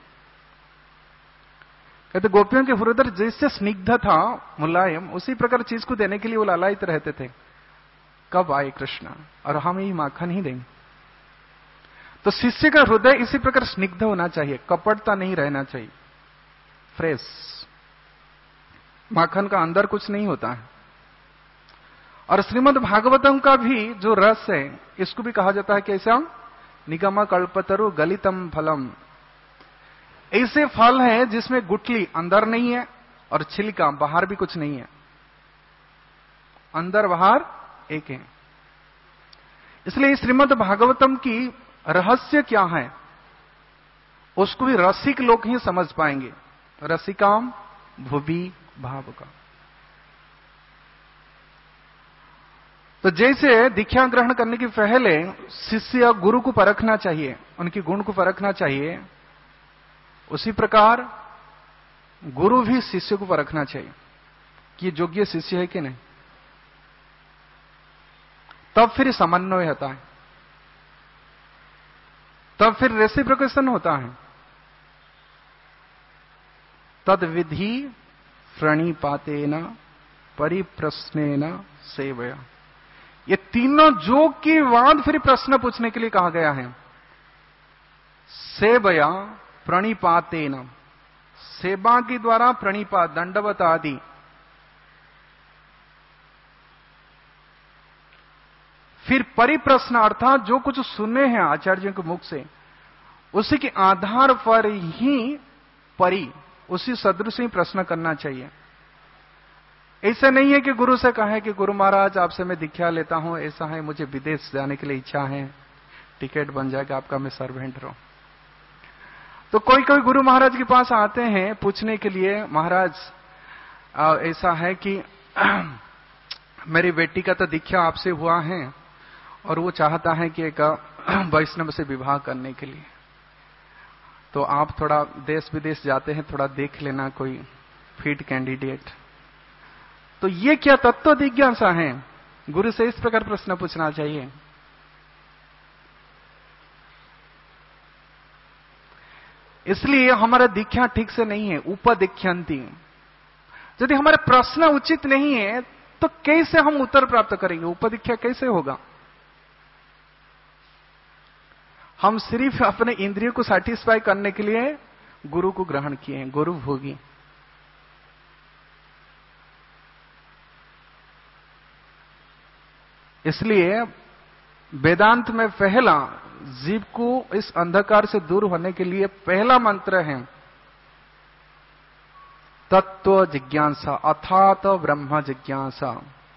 कहते गोपियों के हृदय जैसे स्निग्ध था, मुलायम, उसी प्रकार चीज को देने के लिए वो लालायित रहते थे। कब आए कृष्ण और हम ही माखन ही देंगे। तो शिष्य का हृदय इसी प्रकार स्निग्ध होना चाहिए, कपटता नहीं रहना चाहिए, फ्रेश। माखन का अंदर कुछ नहीं होता है। और श्रीमद् भागवतम का भी जो रस है, इसको भी कहा जाता है कैसा? निगम कल्पतरु गलितम फलम। ऐसे फल है जिसमें गुठली अंदर नहीं है और छिलका बाहर भी कुछ नहीं है, अंदर बाहर एक है। इसलिए श्रीमद् भागवतम की रहस्य क्या है, उसको भी रसिक लोग ही समझ पाएंगे। रसिकाम भुवि भाव का। तो जैसे दीक्षा ग्रहण करने के पहले शिष्य गुरु को परखना चाहिए, उनके गुण को परखना चाहिए, उसी प्रकार गुरु भी शिष्य को परखना चाहिए कि योग्य शिष्य है कि नहीं। तब फिर समन्वय होता है, तब फिर रेसिप्रोकेशन होता है। तद विधि प्रणिपातेन परिप्रश्नेन सेवया। ये तीनों जोग के बाद फिर प्रश्न पूछने के लिए कहा गया है। सेवया प्रणिपातेन, सेवा के द्वारा, प्रणिपात दंडवत आदि। फिर परिप्रश्न अर्थात जो कुछ सुने हैं आचार्यों के मुख से, उसी के आधार पर ही परि, उसी सदृश ही प्रश्न करना चाहिए। ऐसा नहीं है कि गुरु से कहे कि गुरु महाराज आपसे मैं दीक्षा लेता हूं, ऐसा है मुझे विदेश जाने के लिए इच्छा है, टिकट बन जाएगा आपका, मैं सर्वेंट रहूं। तो कोई कोई गुरु महाराज के पास आते हैं पूछने के लिए, महाराज ऐसा है कि मेरी बेटी का तो दीक्षा आपसे हुआ है और वो चाहता है कि एक वैष्णव से विवाह करने के लिए, तो आप थोड़ा देश विदेश जाते हैं, थोड़ा देख लेना कोई फिट कैंडिडेट। तो ये क्या तत्व जिज्ञासा है? गुरु से इस प्रकार प्रश्न पूछना चाहिए। इसलिए हमारा दीक्षा ठीक से नहीं है, उपदीक्षांति। यदि हमारे प्रश्न उचित नहीं है तो कैसे हम उत्तर प्राप्त करेंगे? उपदीक्षा कैसे होगा? हम सिर्फ अपने इंद्रियों को सैटिस्फाई करने के लिए गुरु को ग्रहण किए हैं, गुरु भोगी। इसलिए वेदांत में पहला जीव को इस अंधकार से दूर होने के लिए पहला मंत्र है तत्व जिज्ञासा, अथात ब्रह्म जिज्ञासा।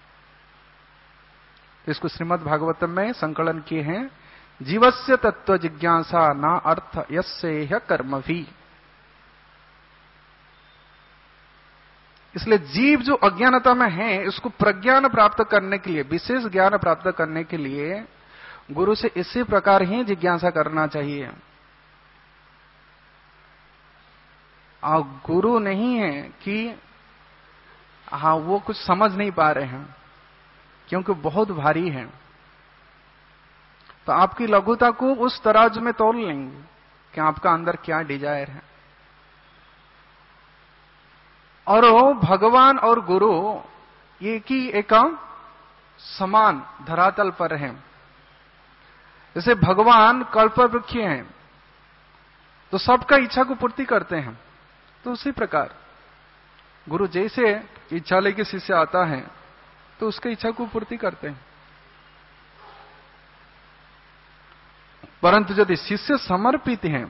इसको श्रीमद् भागवतम में संकलन किए हैं, जीवस्य तत्व जिज्ञासा ना अर्थ यस्येह कर्म भी। इसलिए जीव जो अज्ञानता में है, इसको प्रज्ञान प्राप्त करने के लिए, विशेष ज्ञान प्राप्त करने के लिए गुरु से इसी प्रकार ही जिज्ञासा करना चाहिए। और गुरु नहीं है कि हाँ वो कुछ समझ नहीं पा रहे हैं क्योंकि बहुत भारी है, तो आपकी लघुता को उस तराजू में तोल लेंगे। कि आपका अंदर क्या डिजायर है। और वो भगवान और गुरु एक ही एक समान धरातल पर हैं। जैसे भगवान कल्पवृक्ष हैं तो सबका इच्छा को पूर्ति करते हैं, तो उसी प्रकार गुरु जैसे इच्छा लेके शिष्य आता है तो उसके इच्छा को पूर्ति करते हैं। परंतु यदि शिष्य समर्पित हैं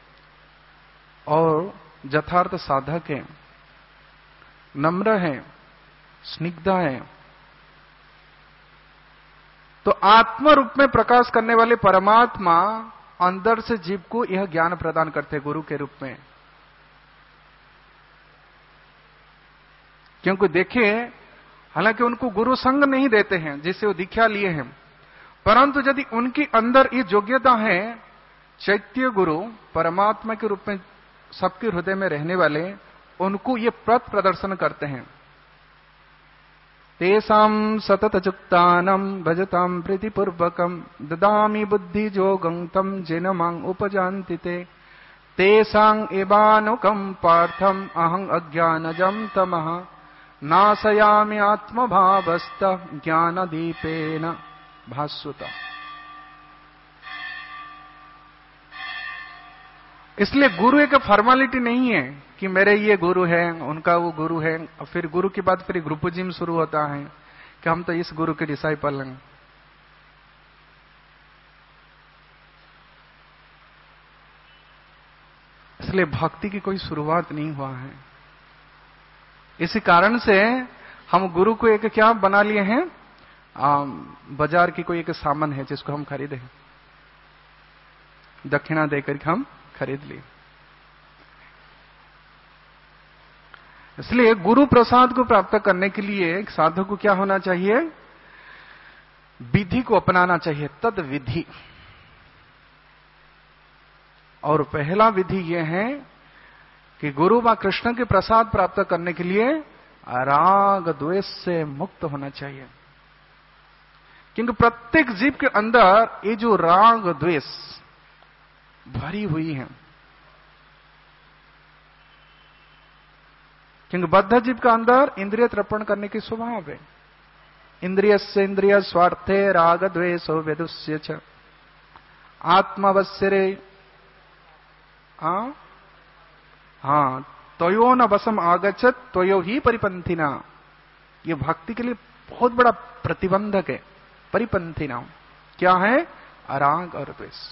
और यथार्थ साधक हैं, नम्र हैं, स्निग्ध हैं, तो आत्म रूप में प्रकाश करने वाले परमात्मा अंदर से जीव को यह ज्ञान प्रदान करते हैं गुरु के रूप में। क्योंकि देखिए, हालांकि उनको गुरु संग नहीं देते हैं जिससे वो दीक्षा लिए हैं, परंतु यदि उनके अंदर ये योग्यता है, चैत्य गुरु परमात्मा के रूप में सबके हृदय में रहने वाले, उनको ये पथ प्रदर्शन करते हैं। तेसाम सतत चुक्तानम भजताम प्रीतिपूर्वकम ददामि बुद्धि जोगं तम जेन मां उपजान्ति ते तेसां एवानुकं पार्थम अहं अज्ञानजं तमः नाशयामि आत्मभावस्त ज्ञान दीपेन भास्वता। इसलिए गुरु एक फॉर्मेलिटी नहीं है कि मेरे ये गुरु है, उनका वो गुरु है, और फिर गुरु के बाद फिर ग्रुपिज्म शुरू होता है कि हम तो इस गुरु के डिसाइपल हैं। इसलिए भक्ति की कोई शुरुआत नहीं हुआ है। इसी कारण से हम गुरु को एक क्या बना लिए हैं, बाजार की कोई एक सामान है जिसको हम खरीदे, दक्षिणा देकर हम खरीद लिए। इसलिए गुरु प्रसाद को प्राप्त करने के लिए एक साधक को क्या होना चाहिए, विधि को अपनाना चाहिए, तद विधि। और पहला विधि यह है कि गुरु व कृष्ण के प्रसाद प्राप्त करने के लिए राग द्वेष से मुक्त होना चाहिए। क्योंकि प्रत्येक जीव के अंदर ये जो राग द्वेष भरी हुई है, क्योंकि बद्ध जीव का अंदर इंद्रिय तर्पण करने की स्वभाव है। इंद्रिय से इंद्रिय स्वार्थे राग द्वेषो वेदुष्य च आत्मवश्यरे हाँ हाँ त्वयो न वसम आगच्छत त्वयो ही परिपंथिना। ये भक्ति के लिए बहुत बड़ा प्रतिबंधक है। परिपंथिना क्या है, राग और द्वेष।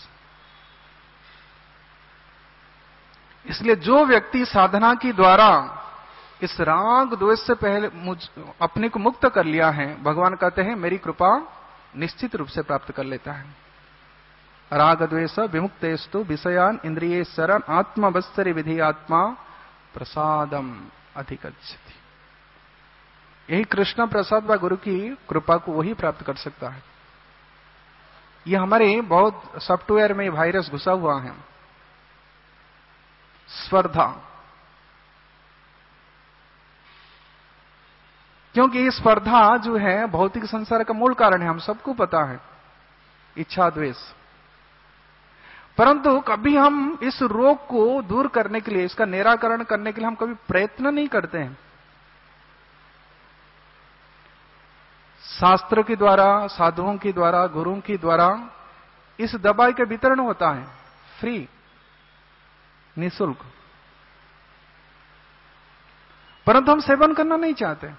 इसलिए जो व्यक्ति साधना की द्वारा इस राग द्वेष से पहले मुझ अपने को मुक्त कर लिया है, भगवान कहते हैं मेरी कृपा निश्चित रूप से प्राप्त कर लेता है। राग द्वेष विमुक्तेस्तु विषयान इंद्रिये शरण आत्मवत्सरि विधि आत्मा प्रसादम अधिगच्छति। यही कृष्ण प्रसाद व गुरु की कृपा को वही प्राप्त कर सकता है। ये हमारे बहुत सॉफ्टवेयर में वायरस घुसा हुआ है, स्पर्धा। क्योंकि ये स्पर्धा जो है भौतिक संसार का मूल कारण है, हम सबको पता है, इच्छा द्वेष। परंतु कभी हम इस रोग को दूर करने के लिए, इसका निराकरण करने के लिए हम कभी प्रयत्न नहीं करते हैं। शास्त्र के द्वारा, साधुओं के द्वारा, गुरुओं के द्वारा इस दवाई का वितरण होता है, फ्री, निःशुल्क, परंतु हम सेवन करना नहीं चाहते।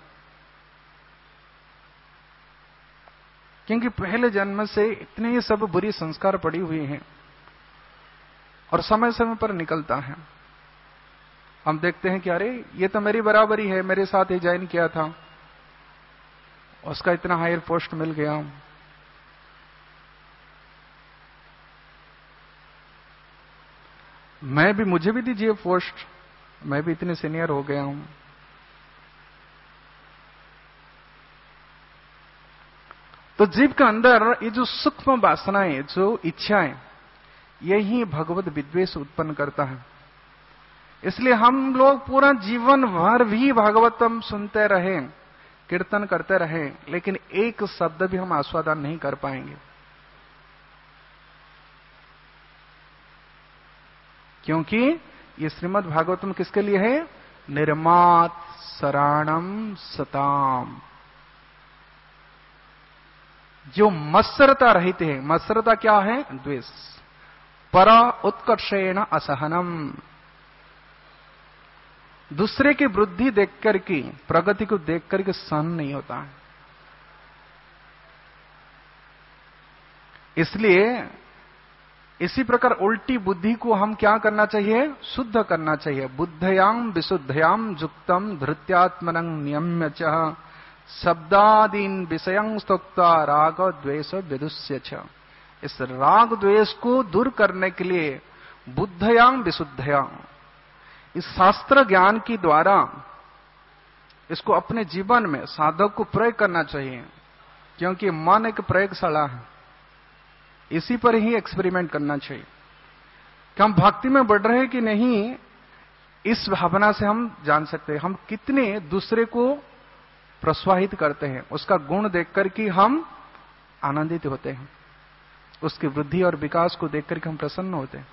क्योंकि पहले जन्म से इतने ये सब बुरी संस्कार पड़ी हुई हैं और समय समय पर निकलता है। हम देखते हैं कि अरे ये तो मेरी बराबरी है, मेरे साथ ही ज्वाइन किया था, उसका इतना हायर पोस्ट मिल गया। मैं भी, मुझे भी दीजिए पोस्ट, मैं भी इतने सीनियर हो गया हूं। तो जीव के अंदर ये जो सूक्ष्म वासनाएं, जो इच्छाएं, यही भगवत विद्वेष उत्पन्न करता है। इसलिए हम लोग पूरा जीवन भर भी भागवतम सुनते रहे, कीर्तन करते रहे, लेकिन एक शब्द भी हम आस्वादन नहीं कर पाएंगे। क्योंकि ये श्रीमद् भागवतम किसके लिए है? निर्मात शरणम सताम, जो मत्सरता रहित है। मत्सरता क्या है? द्वेष। पर उत्कर्षेण असहनम, दूसरे की वृद्धि देख करके, प्रगति को देख करके सहन नहीं होता है। इसलिए इसी प्रकार उल्टी बुद्धि को हम क्या करना चाहिए? शुद्ध करना चाहिए। बुद्धयाम विशुद्धयाम युक्तम धृत्यात्मनं नियम्य च शब्दादीन विषयं स्तोक्ता राग द्वेष विदुष्य च। इस राग द्वेष को दूर करने के लिए बुद्धयाम विशुद्धयाम, इस शास्त्र ज्ञान के द्वारा इसको अपने जीवन में साधक को प्रयोग करना चाहिए। क्योंकि मन एक प्रयोगशाला है, इसी पर ही एक्सपेरिमेंट करना चाहिए कि हम भक्ति में बढ़ रहे हैं कि नहीं। इस भावना से हम जान सकते हैं हम कितने दूसरे को प्रस्वाहित करते हैं। उसका गुण देखकर के हम आनंदित होते हैं, उसकी वृद्धि और विकास को देखकर के हम प्रसन्न होते हैं।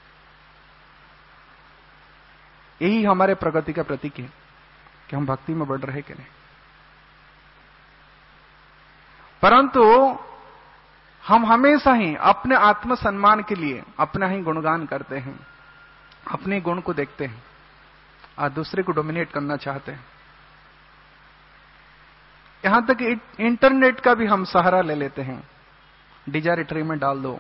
यही हमारे प्रगति का प्रतीक है कि हम भक्ति में बढ़ रहे कि नहीं। परंतु हम हमेशा ही अपने आत्मसम्मान के लिए अपना ही गुणगान करते हैं, अपने गुण को देखते हैं और दूसरे को डोमिनेट करना चाहते हैं। यहां तक इंटरनेट का भी हम सहारा ले लेते हैं। डिजायर ट्री में डाल दो,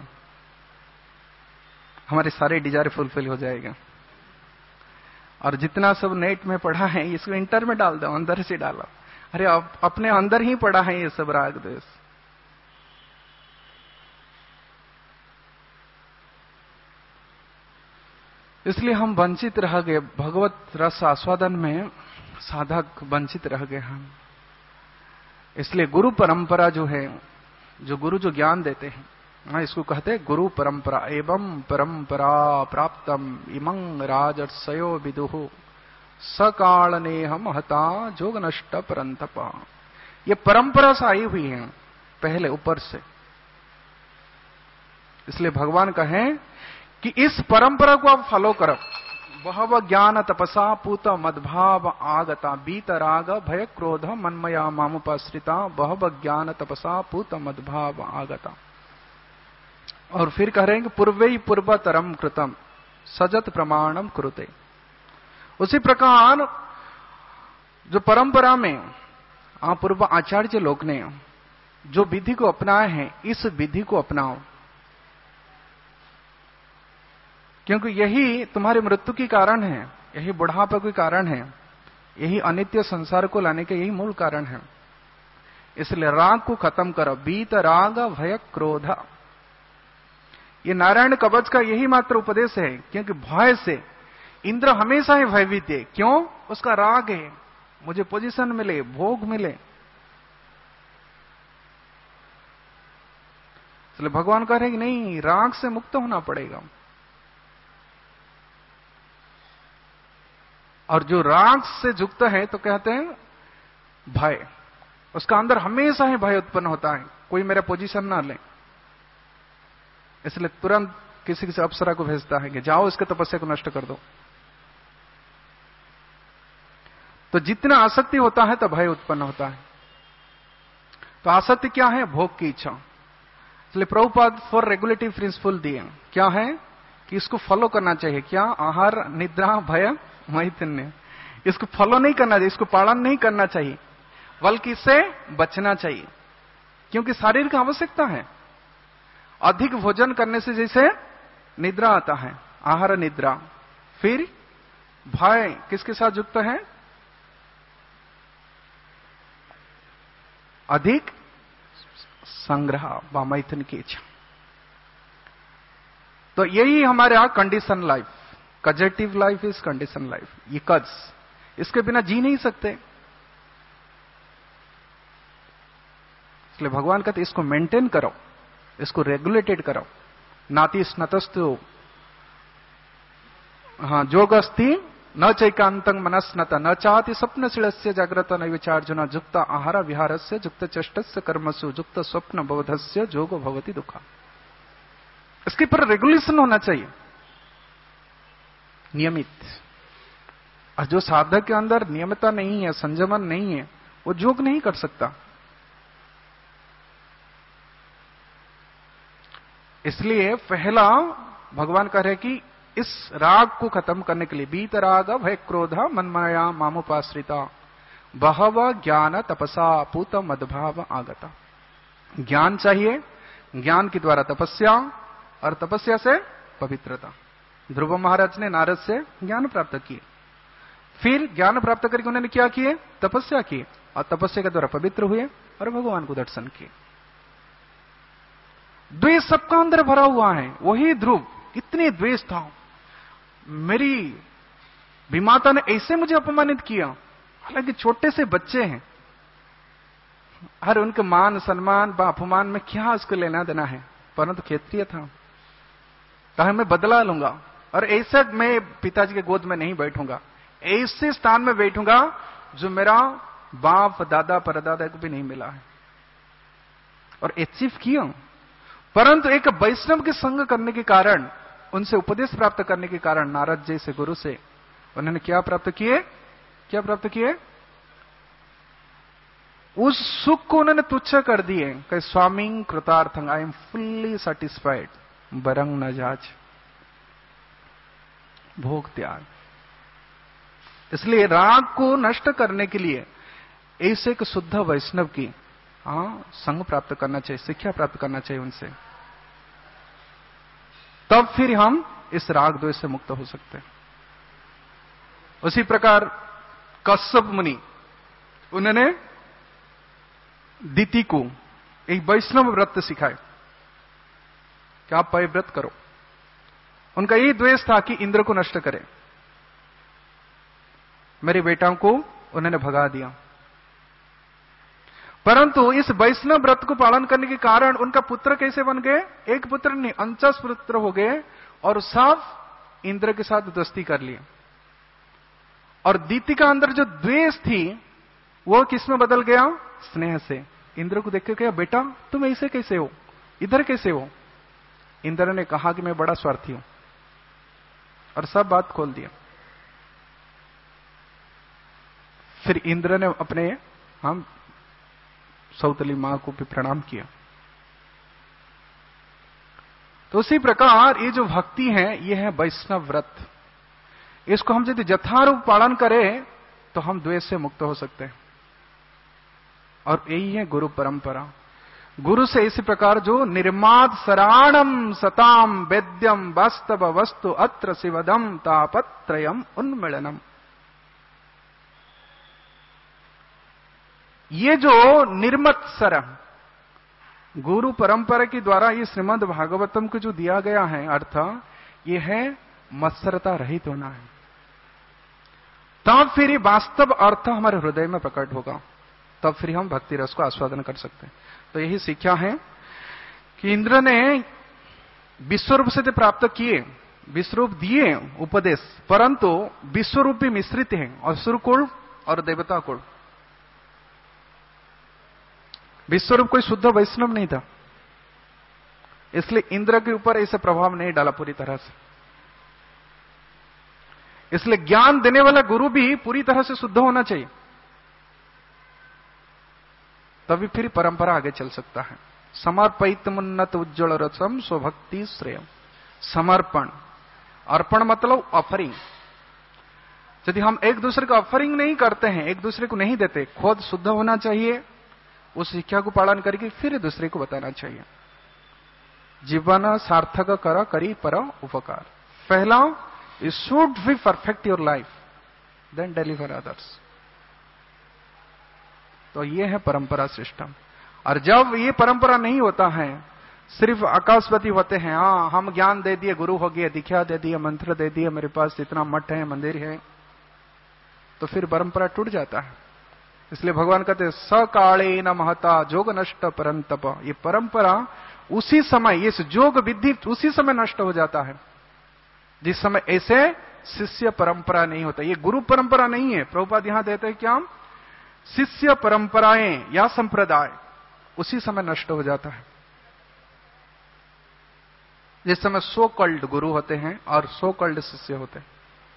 हमारे सारे डिजायर फुलफिल हो जाएगा। और जितना सब नेट में पढ़ा है इसको इंटर में डाल दो, अंदर से डालो। अरे अब अपने अंदर ही पढ़ा है ये सब राग द्वेष। इसलिए हम वंचित रह गए भगवत रस आस्वादन में, साधक वंचित रह गए हम। इसलिए गुरु परंपरा जो है, जो गुरु जो ज्ञान देते हैं, हाँ, इसको कहते हैं गुरु परंपरा। एवं परंपरा प्राप्तम इमं राजर्षयो विदुः सकाल नेह महता जोग नष्ट परंतपा। ये परंपरा से आई हुई है पहले ऊपर से। इसलिए भगवान कहें कि इस परंपरा को आप फॉलो करो। बहव ज्ञान तपसा पूत मदभाव आगता बीत राग भय क्रोध मन्मया मामुपाश्रिता बहव ज्ञान तपसा पूत मदभाव आगता। और फिर कह रहे हैं कि पूर्वे पूर्वतरम कृतम सजत प्रमाणम कुरुते। उसी प्रकार जो परंपरा में पूर्व आचार्य लोग ने जो विधि को अपनाए हैं, इस विधि को अपनाओ। क्योंकि यही तुम्हारे मृत्यु की कारण है, यही बुढ़ापा के कारण है, यही अनित्य संसार को लाने के यही मूल कारण है। इसलिए राग को खत्म करो। बीत राग भय क्रोध, ये नारायण कवच का यही मात्र उपदेश है। क्योंकि भय से इंद्र हमेशा ही भयभीत है। क्यों? उसका राग है, मुझे पोजीशन मिले, भोग मिले। इसलिए भगवान कह रहे हैं कि नहीं, राग से मुक्त होना पड़ेगा। और जो राग से युक्त है तो कहते हैं भय, उसका अंदर हमेशा ही भय उत्पन्न होता है, कोई मेरा पोजीशन ना ले। इसलिए तुरंत किसी किसी अप्सरा को भेजता है कि जाओ इसके तपस्या को नष्ट कर दो। तो जितना आसक्ति होता है तो भय उत्पन्न होता है। तो आसक्ति क्या है? भोग की इच्छा। इसलिए प्रभुपाद फॉर रेगुलेटिव प्रिंसिपल दिए, क्या है कि इसको फॉलो करना चाहिए। क्या? आहार निद्रा भय मैथुन्य। इसको फॉलो नहीं करना चाहिए, इसको पालन नहीं करना चाहिए, बल्कि इससे बचना चाहिए। क्योंकि शारीरिक की आवश्यकता है। अधिक भोजन करने से जैसे निद्रा आता है, आहार निद्रा। फिर भय किसके साथ युक्त है? अधिक संग्रह व मैथुन की इच्छा। तो यही हमारे यहां condition life, causative life is condition life. ये कज, इसके बिना जी नहीं सकते। इसलिए भगवान कहते इसको मेंटेन करो, इसको रेगुलेटेड करो। नाति स्नतस्तु, हाँ, जोगस्थि न चैकांतं मनस्नत न चाति स्वप्नशीलस्य जाग्रत नैविचार्जुन युक्त आहार विहारस्य युक्त चेष्टस्य कर्मसु युक्त स्वप्न बोधस्य जोगो भवति दुखा। इसके पर रेगुलेशन होना चाहिए। नियमित। और जो साधक के अंदर नियमितता नहीं है, संयमन नहीं है, वो योग नहीं कर सकता। इसलिए पहला भगवान कह रहे कि इस राग को खत्म करने के लिए, बीत राग भय क्रोध मनमाया मामुपाश्रिता बहव ज्ञान तपसा पूत मदभाव आगता। ज्ञान चाहिए, ज्ञान के द्वारा तपस्या, और तपस्या से पवित्रता। ध्रुव महाराज ने नारद से ज्ञान प्राप्त किए, फिर ज्ञान प्राप्त करके उन्होंने क्या किए? तपस्या की, और तपस्या के द्वारा पवित्र हुए और भगवान को दर्शन किए। द्वेष सबका अंदर भरा हुआ है। वही ध्रुव, इतने द्वेष था, मेरी विमाता ने ऐसे मुझे अपमानित किया, हालांकि छोटे से बच्चे हैं, हर उनके मान सम्मान व अपमान में क्या उसको लेना देना है, परंतु क्षेत्रीय था, कहा मैं बदला लूंगा, और ऐसा मैं पिताजी के गोद में नहीं बैठूंगा, ऐसे स्थान में बैठूंगा जो मेरा बाप दादा परदादा को भी नहीं मिला है, और अचीव किया। परंतु एक वैष्णव के संग करने के कारण, उनसे उपदेश प्राप्त करने के कारण, नारद जैसे गुरु से उन्होंने क्या प्राप्त किए? क्या प्राप्त किए? उस सुख को उन्होंने तुच्छ कर दिए। कहे स्वामी कृतार्थं, आई एम फुल्ली सेटिस्फाइड, बरंग न जाच, भोग त्याग। इसलिए राग को नष्ट करने के लिए ऐसे एक शुद्ध वैष्णव की हाँ संग प्राप्त करना चाहिए, शिक्षा प्राप्त करना चाहिए उनसे, तब फिर हम इस राग द्वेष से मुक्त हो सकते हैं। उसी प्रकार कश्यप मुनि, उन्होंने दिति को एक वैष्णव व्रत सिखाए कि आप परिव्रत करो। उनका यही द्वेष था कि इंद्र को नष्ट करे। मेरे बेटाओं को उन्होंने भगा दिया, परंतु इस वैष्णव व्रत को पालन करने के कारण उनका पुत्र कैसे बन गए? एक पुत्र नहीं, उनचास पुत्र हो गए, और सब इंद्र के साथ दोस्ती कर लिए। और दीति का अंदर जो द्वेष थी वो किस में बदल गया? स्नेह से। इंद्र को देख के कहा, बेटा तुम ऐसे कैसे हो, इधर कैसे हो? इंद्र ने कहा कि मैं बड़ा स्वार्थी हूं, और सब बात खोल दिया। फिर इंद्र ने अपने हम सौतली मां को भी प्रणाम किया। तो उसी प्रकार ये जो भक्ति है, ये है वैष्णव व्रत। इसको हम यदि यथारूप पालन करें तो हम द्वेष से मुक्त हो सकते हैं, और यही है गुरु परंपरा। गुरु से इसी प्रकार जो निर्माद सराणम सताम वेद्यम वास्तव वस्तु अत्र शिवदम तापत्रयम उन्मिलनम, ये जो निर्मत्सर गुरु परंपरा के द्वारा ये श्रीमद् भागवतम को जो दिया गया है अर्थ, ये है मत्सरता रहित होना है। तब फिर ये वास्तव अर्थ हमारे हृदय में प्रकट होगा, तब फिर हम भक्ति रस को आस्वादन कर सकते हैं। तो यही शिक्षा है कि इंद्र ने विश्वरूप से तो प्राप्त किए, विश्वरूप दिए उपदेश, परंतु विश्वरूप भी मिश्रित हैं, असुर कुल और देवता कुल। विश्वरूप कोई शुद्ध वैष्णव नहीं था, इसलिए इंद्र के ऊपर ऐसा प्रभाव नहीं डाला पूरी तरह से। इसलिए ज्ञान देने वाला गुरु भी पूरी तरह से शुद्ध होना चाहिए, तभी फिर परंपरा आगे चल सकता है। समर्पित मुन्नत उज्ज्वल रसम स्वभक्ति श्रेय। समर्पण, अर्पण मतलब ऑफरिंग। यदि हम एक दूसरे को ऑफरिंग नहीं करते हैं, एक दूसरे को नहीं देते, खुद शुद्ध होना चाहिए, उस शिक्षा को पालन करके फिर दूसरे को बताना चाहिए। जीवन सार्थक कर करी पर उपकार। पहला, you should be perfect your life, then deliver others. तो ये है परंपरा सिस्टम। और जब ये परंपरा नहीं होता है, सिर्फ आकाशवती होते हैं, हाँ हम ज्ञान दे दिए, गुरु हो गए, दीक्षा दे दिए, मंत्र दे दिए, मेरे पास इतना मठ है, मंदिर है, तो फिर परंपरा टूट जाता है। इसलिए भगवान कहते हैं सकाले न महता जोग नष्ट परंतप। ये परंपरा उसी समय, ये जोग विधि उसी समय नष्ट हो जाता है जिस समय ऐसे शिष्य परंपरा नहीं होता। ये गुरु परंपरा नहीं है। प्रभुपाद यहां देते हैं क्या? शिष्य परंपराएं या संप्रदाय उसी समय नष्ट हो जाता है जिस समय सो कल्ड गुरु होते हैं और सो कल्ड शिष्य होते हैं।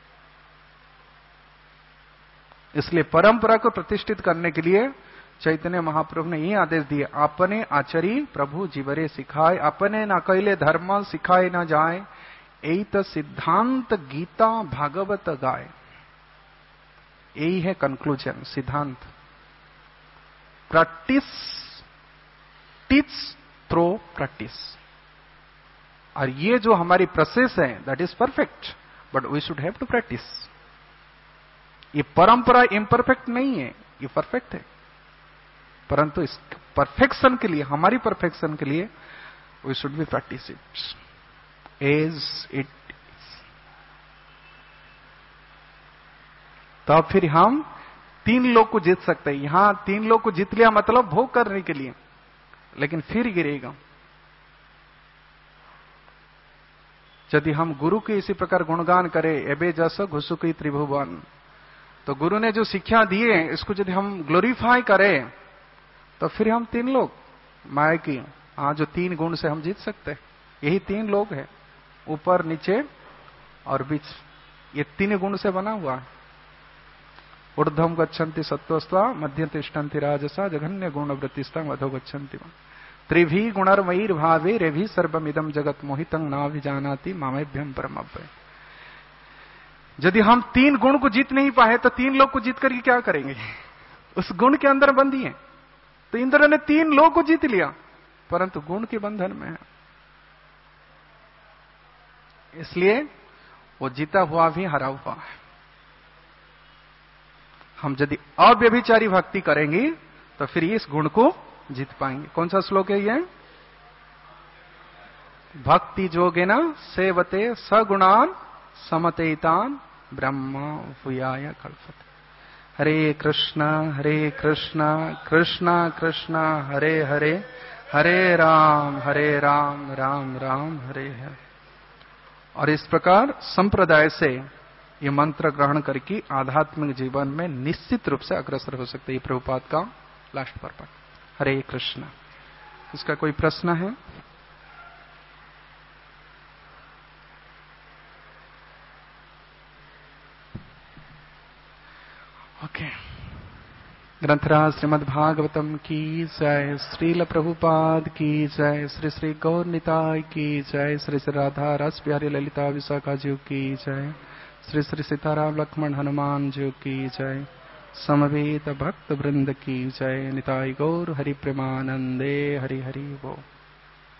इसलिए परंपरा को प्रतिष्ठित करने के लिए चैतन्य महाप्रभु ने ये आदेश दिए, अपने आचरी प्रभु जीवरे सिखाए, अपने न कैले धर्म सिखाए न जाए, यही तो सिद्धांत गीता भागवत गाय। यही है कंक्लूजन, सिद्धांत। Practice, teach through practice. और ये जो हमारी प्रोसेस है that is perfect, but we should have to practice. ये परंपरा इम्परफेक्ट नहीं है, ये परफेक्ट है, परंतु इस परफेक्शन के लिए, हमारी परफेक्शन के लिए we should be practice it as it is. तो फिर हम तीन लोग को जीत सकते हैं। यहां तीन लोग को जीत लिया मतलब भोग करने के लिए, लेकिन फिर गिरेगा। यदि हम गुरु के इसी प्रकार गुणगान करें, एबे जस घुसुकी त्रिभुवन, तो गुरु ने जो शिक्षा दिए इसको यदि हम ग्लोरीफाई करें तो फिर हम तीन लोग माया की, हाँ, जो तीन गुण से हम जीत सकते हैं। यही तीन लोग हैं, ऊपर नीचे और बीच, ये तीन गुण से बना हुआ है। ऊर्ध्वम गच्छन्ति सत्वस्वा, मध्य तिष्ठन्ति राजसा, जघन्य गुण वृत्तिस्ता अधो गच्छन्ति। त्रिभी गुणर्मयीर भावे रेभी सर्वमिदं जगत मोहितं नाभिजानाति मामेभ्यम परमव्यय। यदि हम तीन गुण को जीत नहीं पाए तो तीन लोग को जीत करके क्या करेंगे? उस गुण के अंदर बंधी है। तो इंद्र ने तीन लोग को जीत लिया, परंतु गुण के बंधन में है, इसलिए वो जीता हुआ भी हरा हुआ है। हम यदि अव्यभिचारी भक्ति करेंगे तो फिर इस गुण को जीत पाएंगे। कौन सा श्लोक है ये? भक्ति जोगेन सेवते सगुणान समतेतान ब्रह्म भूयाय कल्पते। हरे कृष्णा हरे कृष्णा कृष्णा कृष्णा हरे हरे, हरे राम हरे राम राम राम हरे हरे। और इस प्रकार संप्रदाय से ये मंत्र ग्रहण करके आध्यात्मिक जीवन में निश्चित रूप से अग्रसर हो सकते हैं। प्रभुपाद का लास्ट पर्पट। हरे कृष्ण। इसका कोई प्रश्न है? ओके। ग्रंथराज श्रीमद् भागवतम की जय, श्रील प्रभुपाद की जय, श्री श्री गौर निताय की जय, श्री श्री राधा रस बिहारी ललिता विशाखा जी की जय, श्री श्री सीताराम लक्ष्मण हनुमान जी की जय, समवेत भक्त वृंद की जय। निताय गौर हरि प्रेमानंदे। हरि हरि बोल।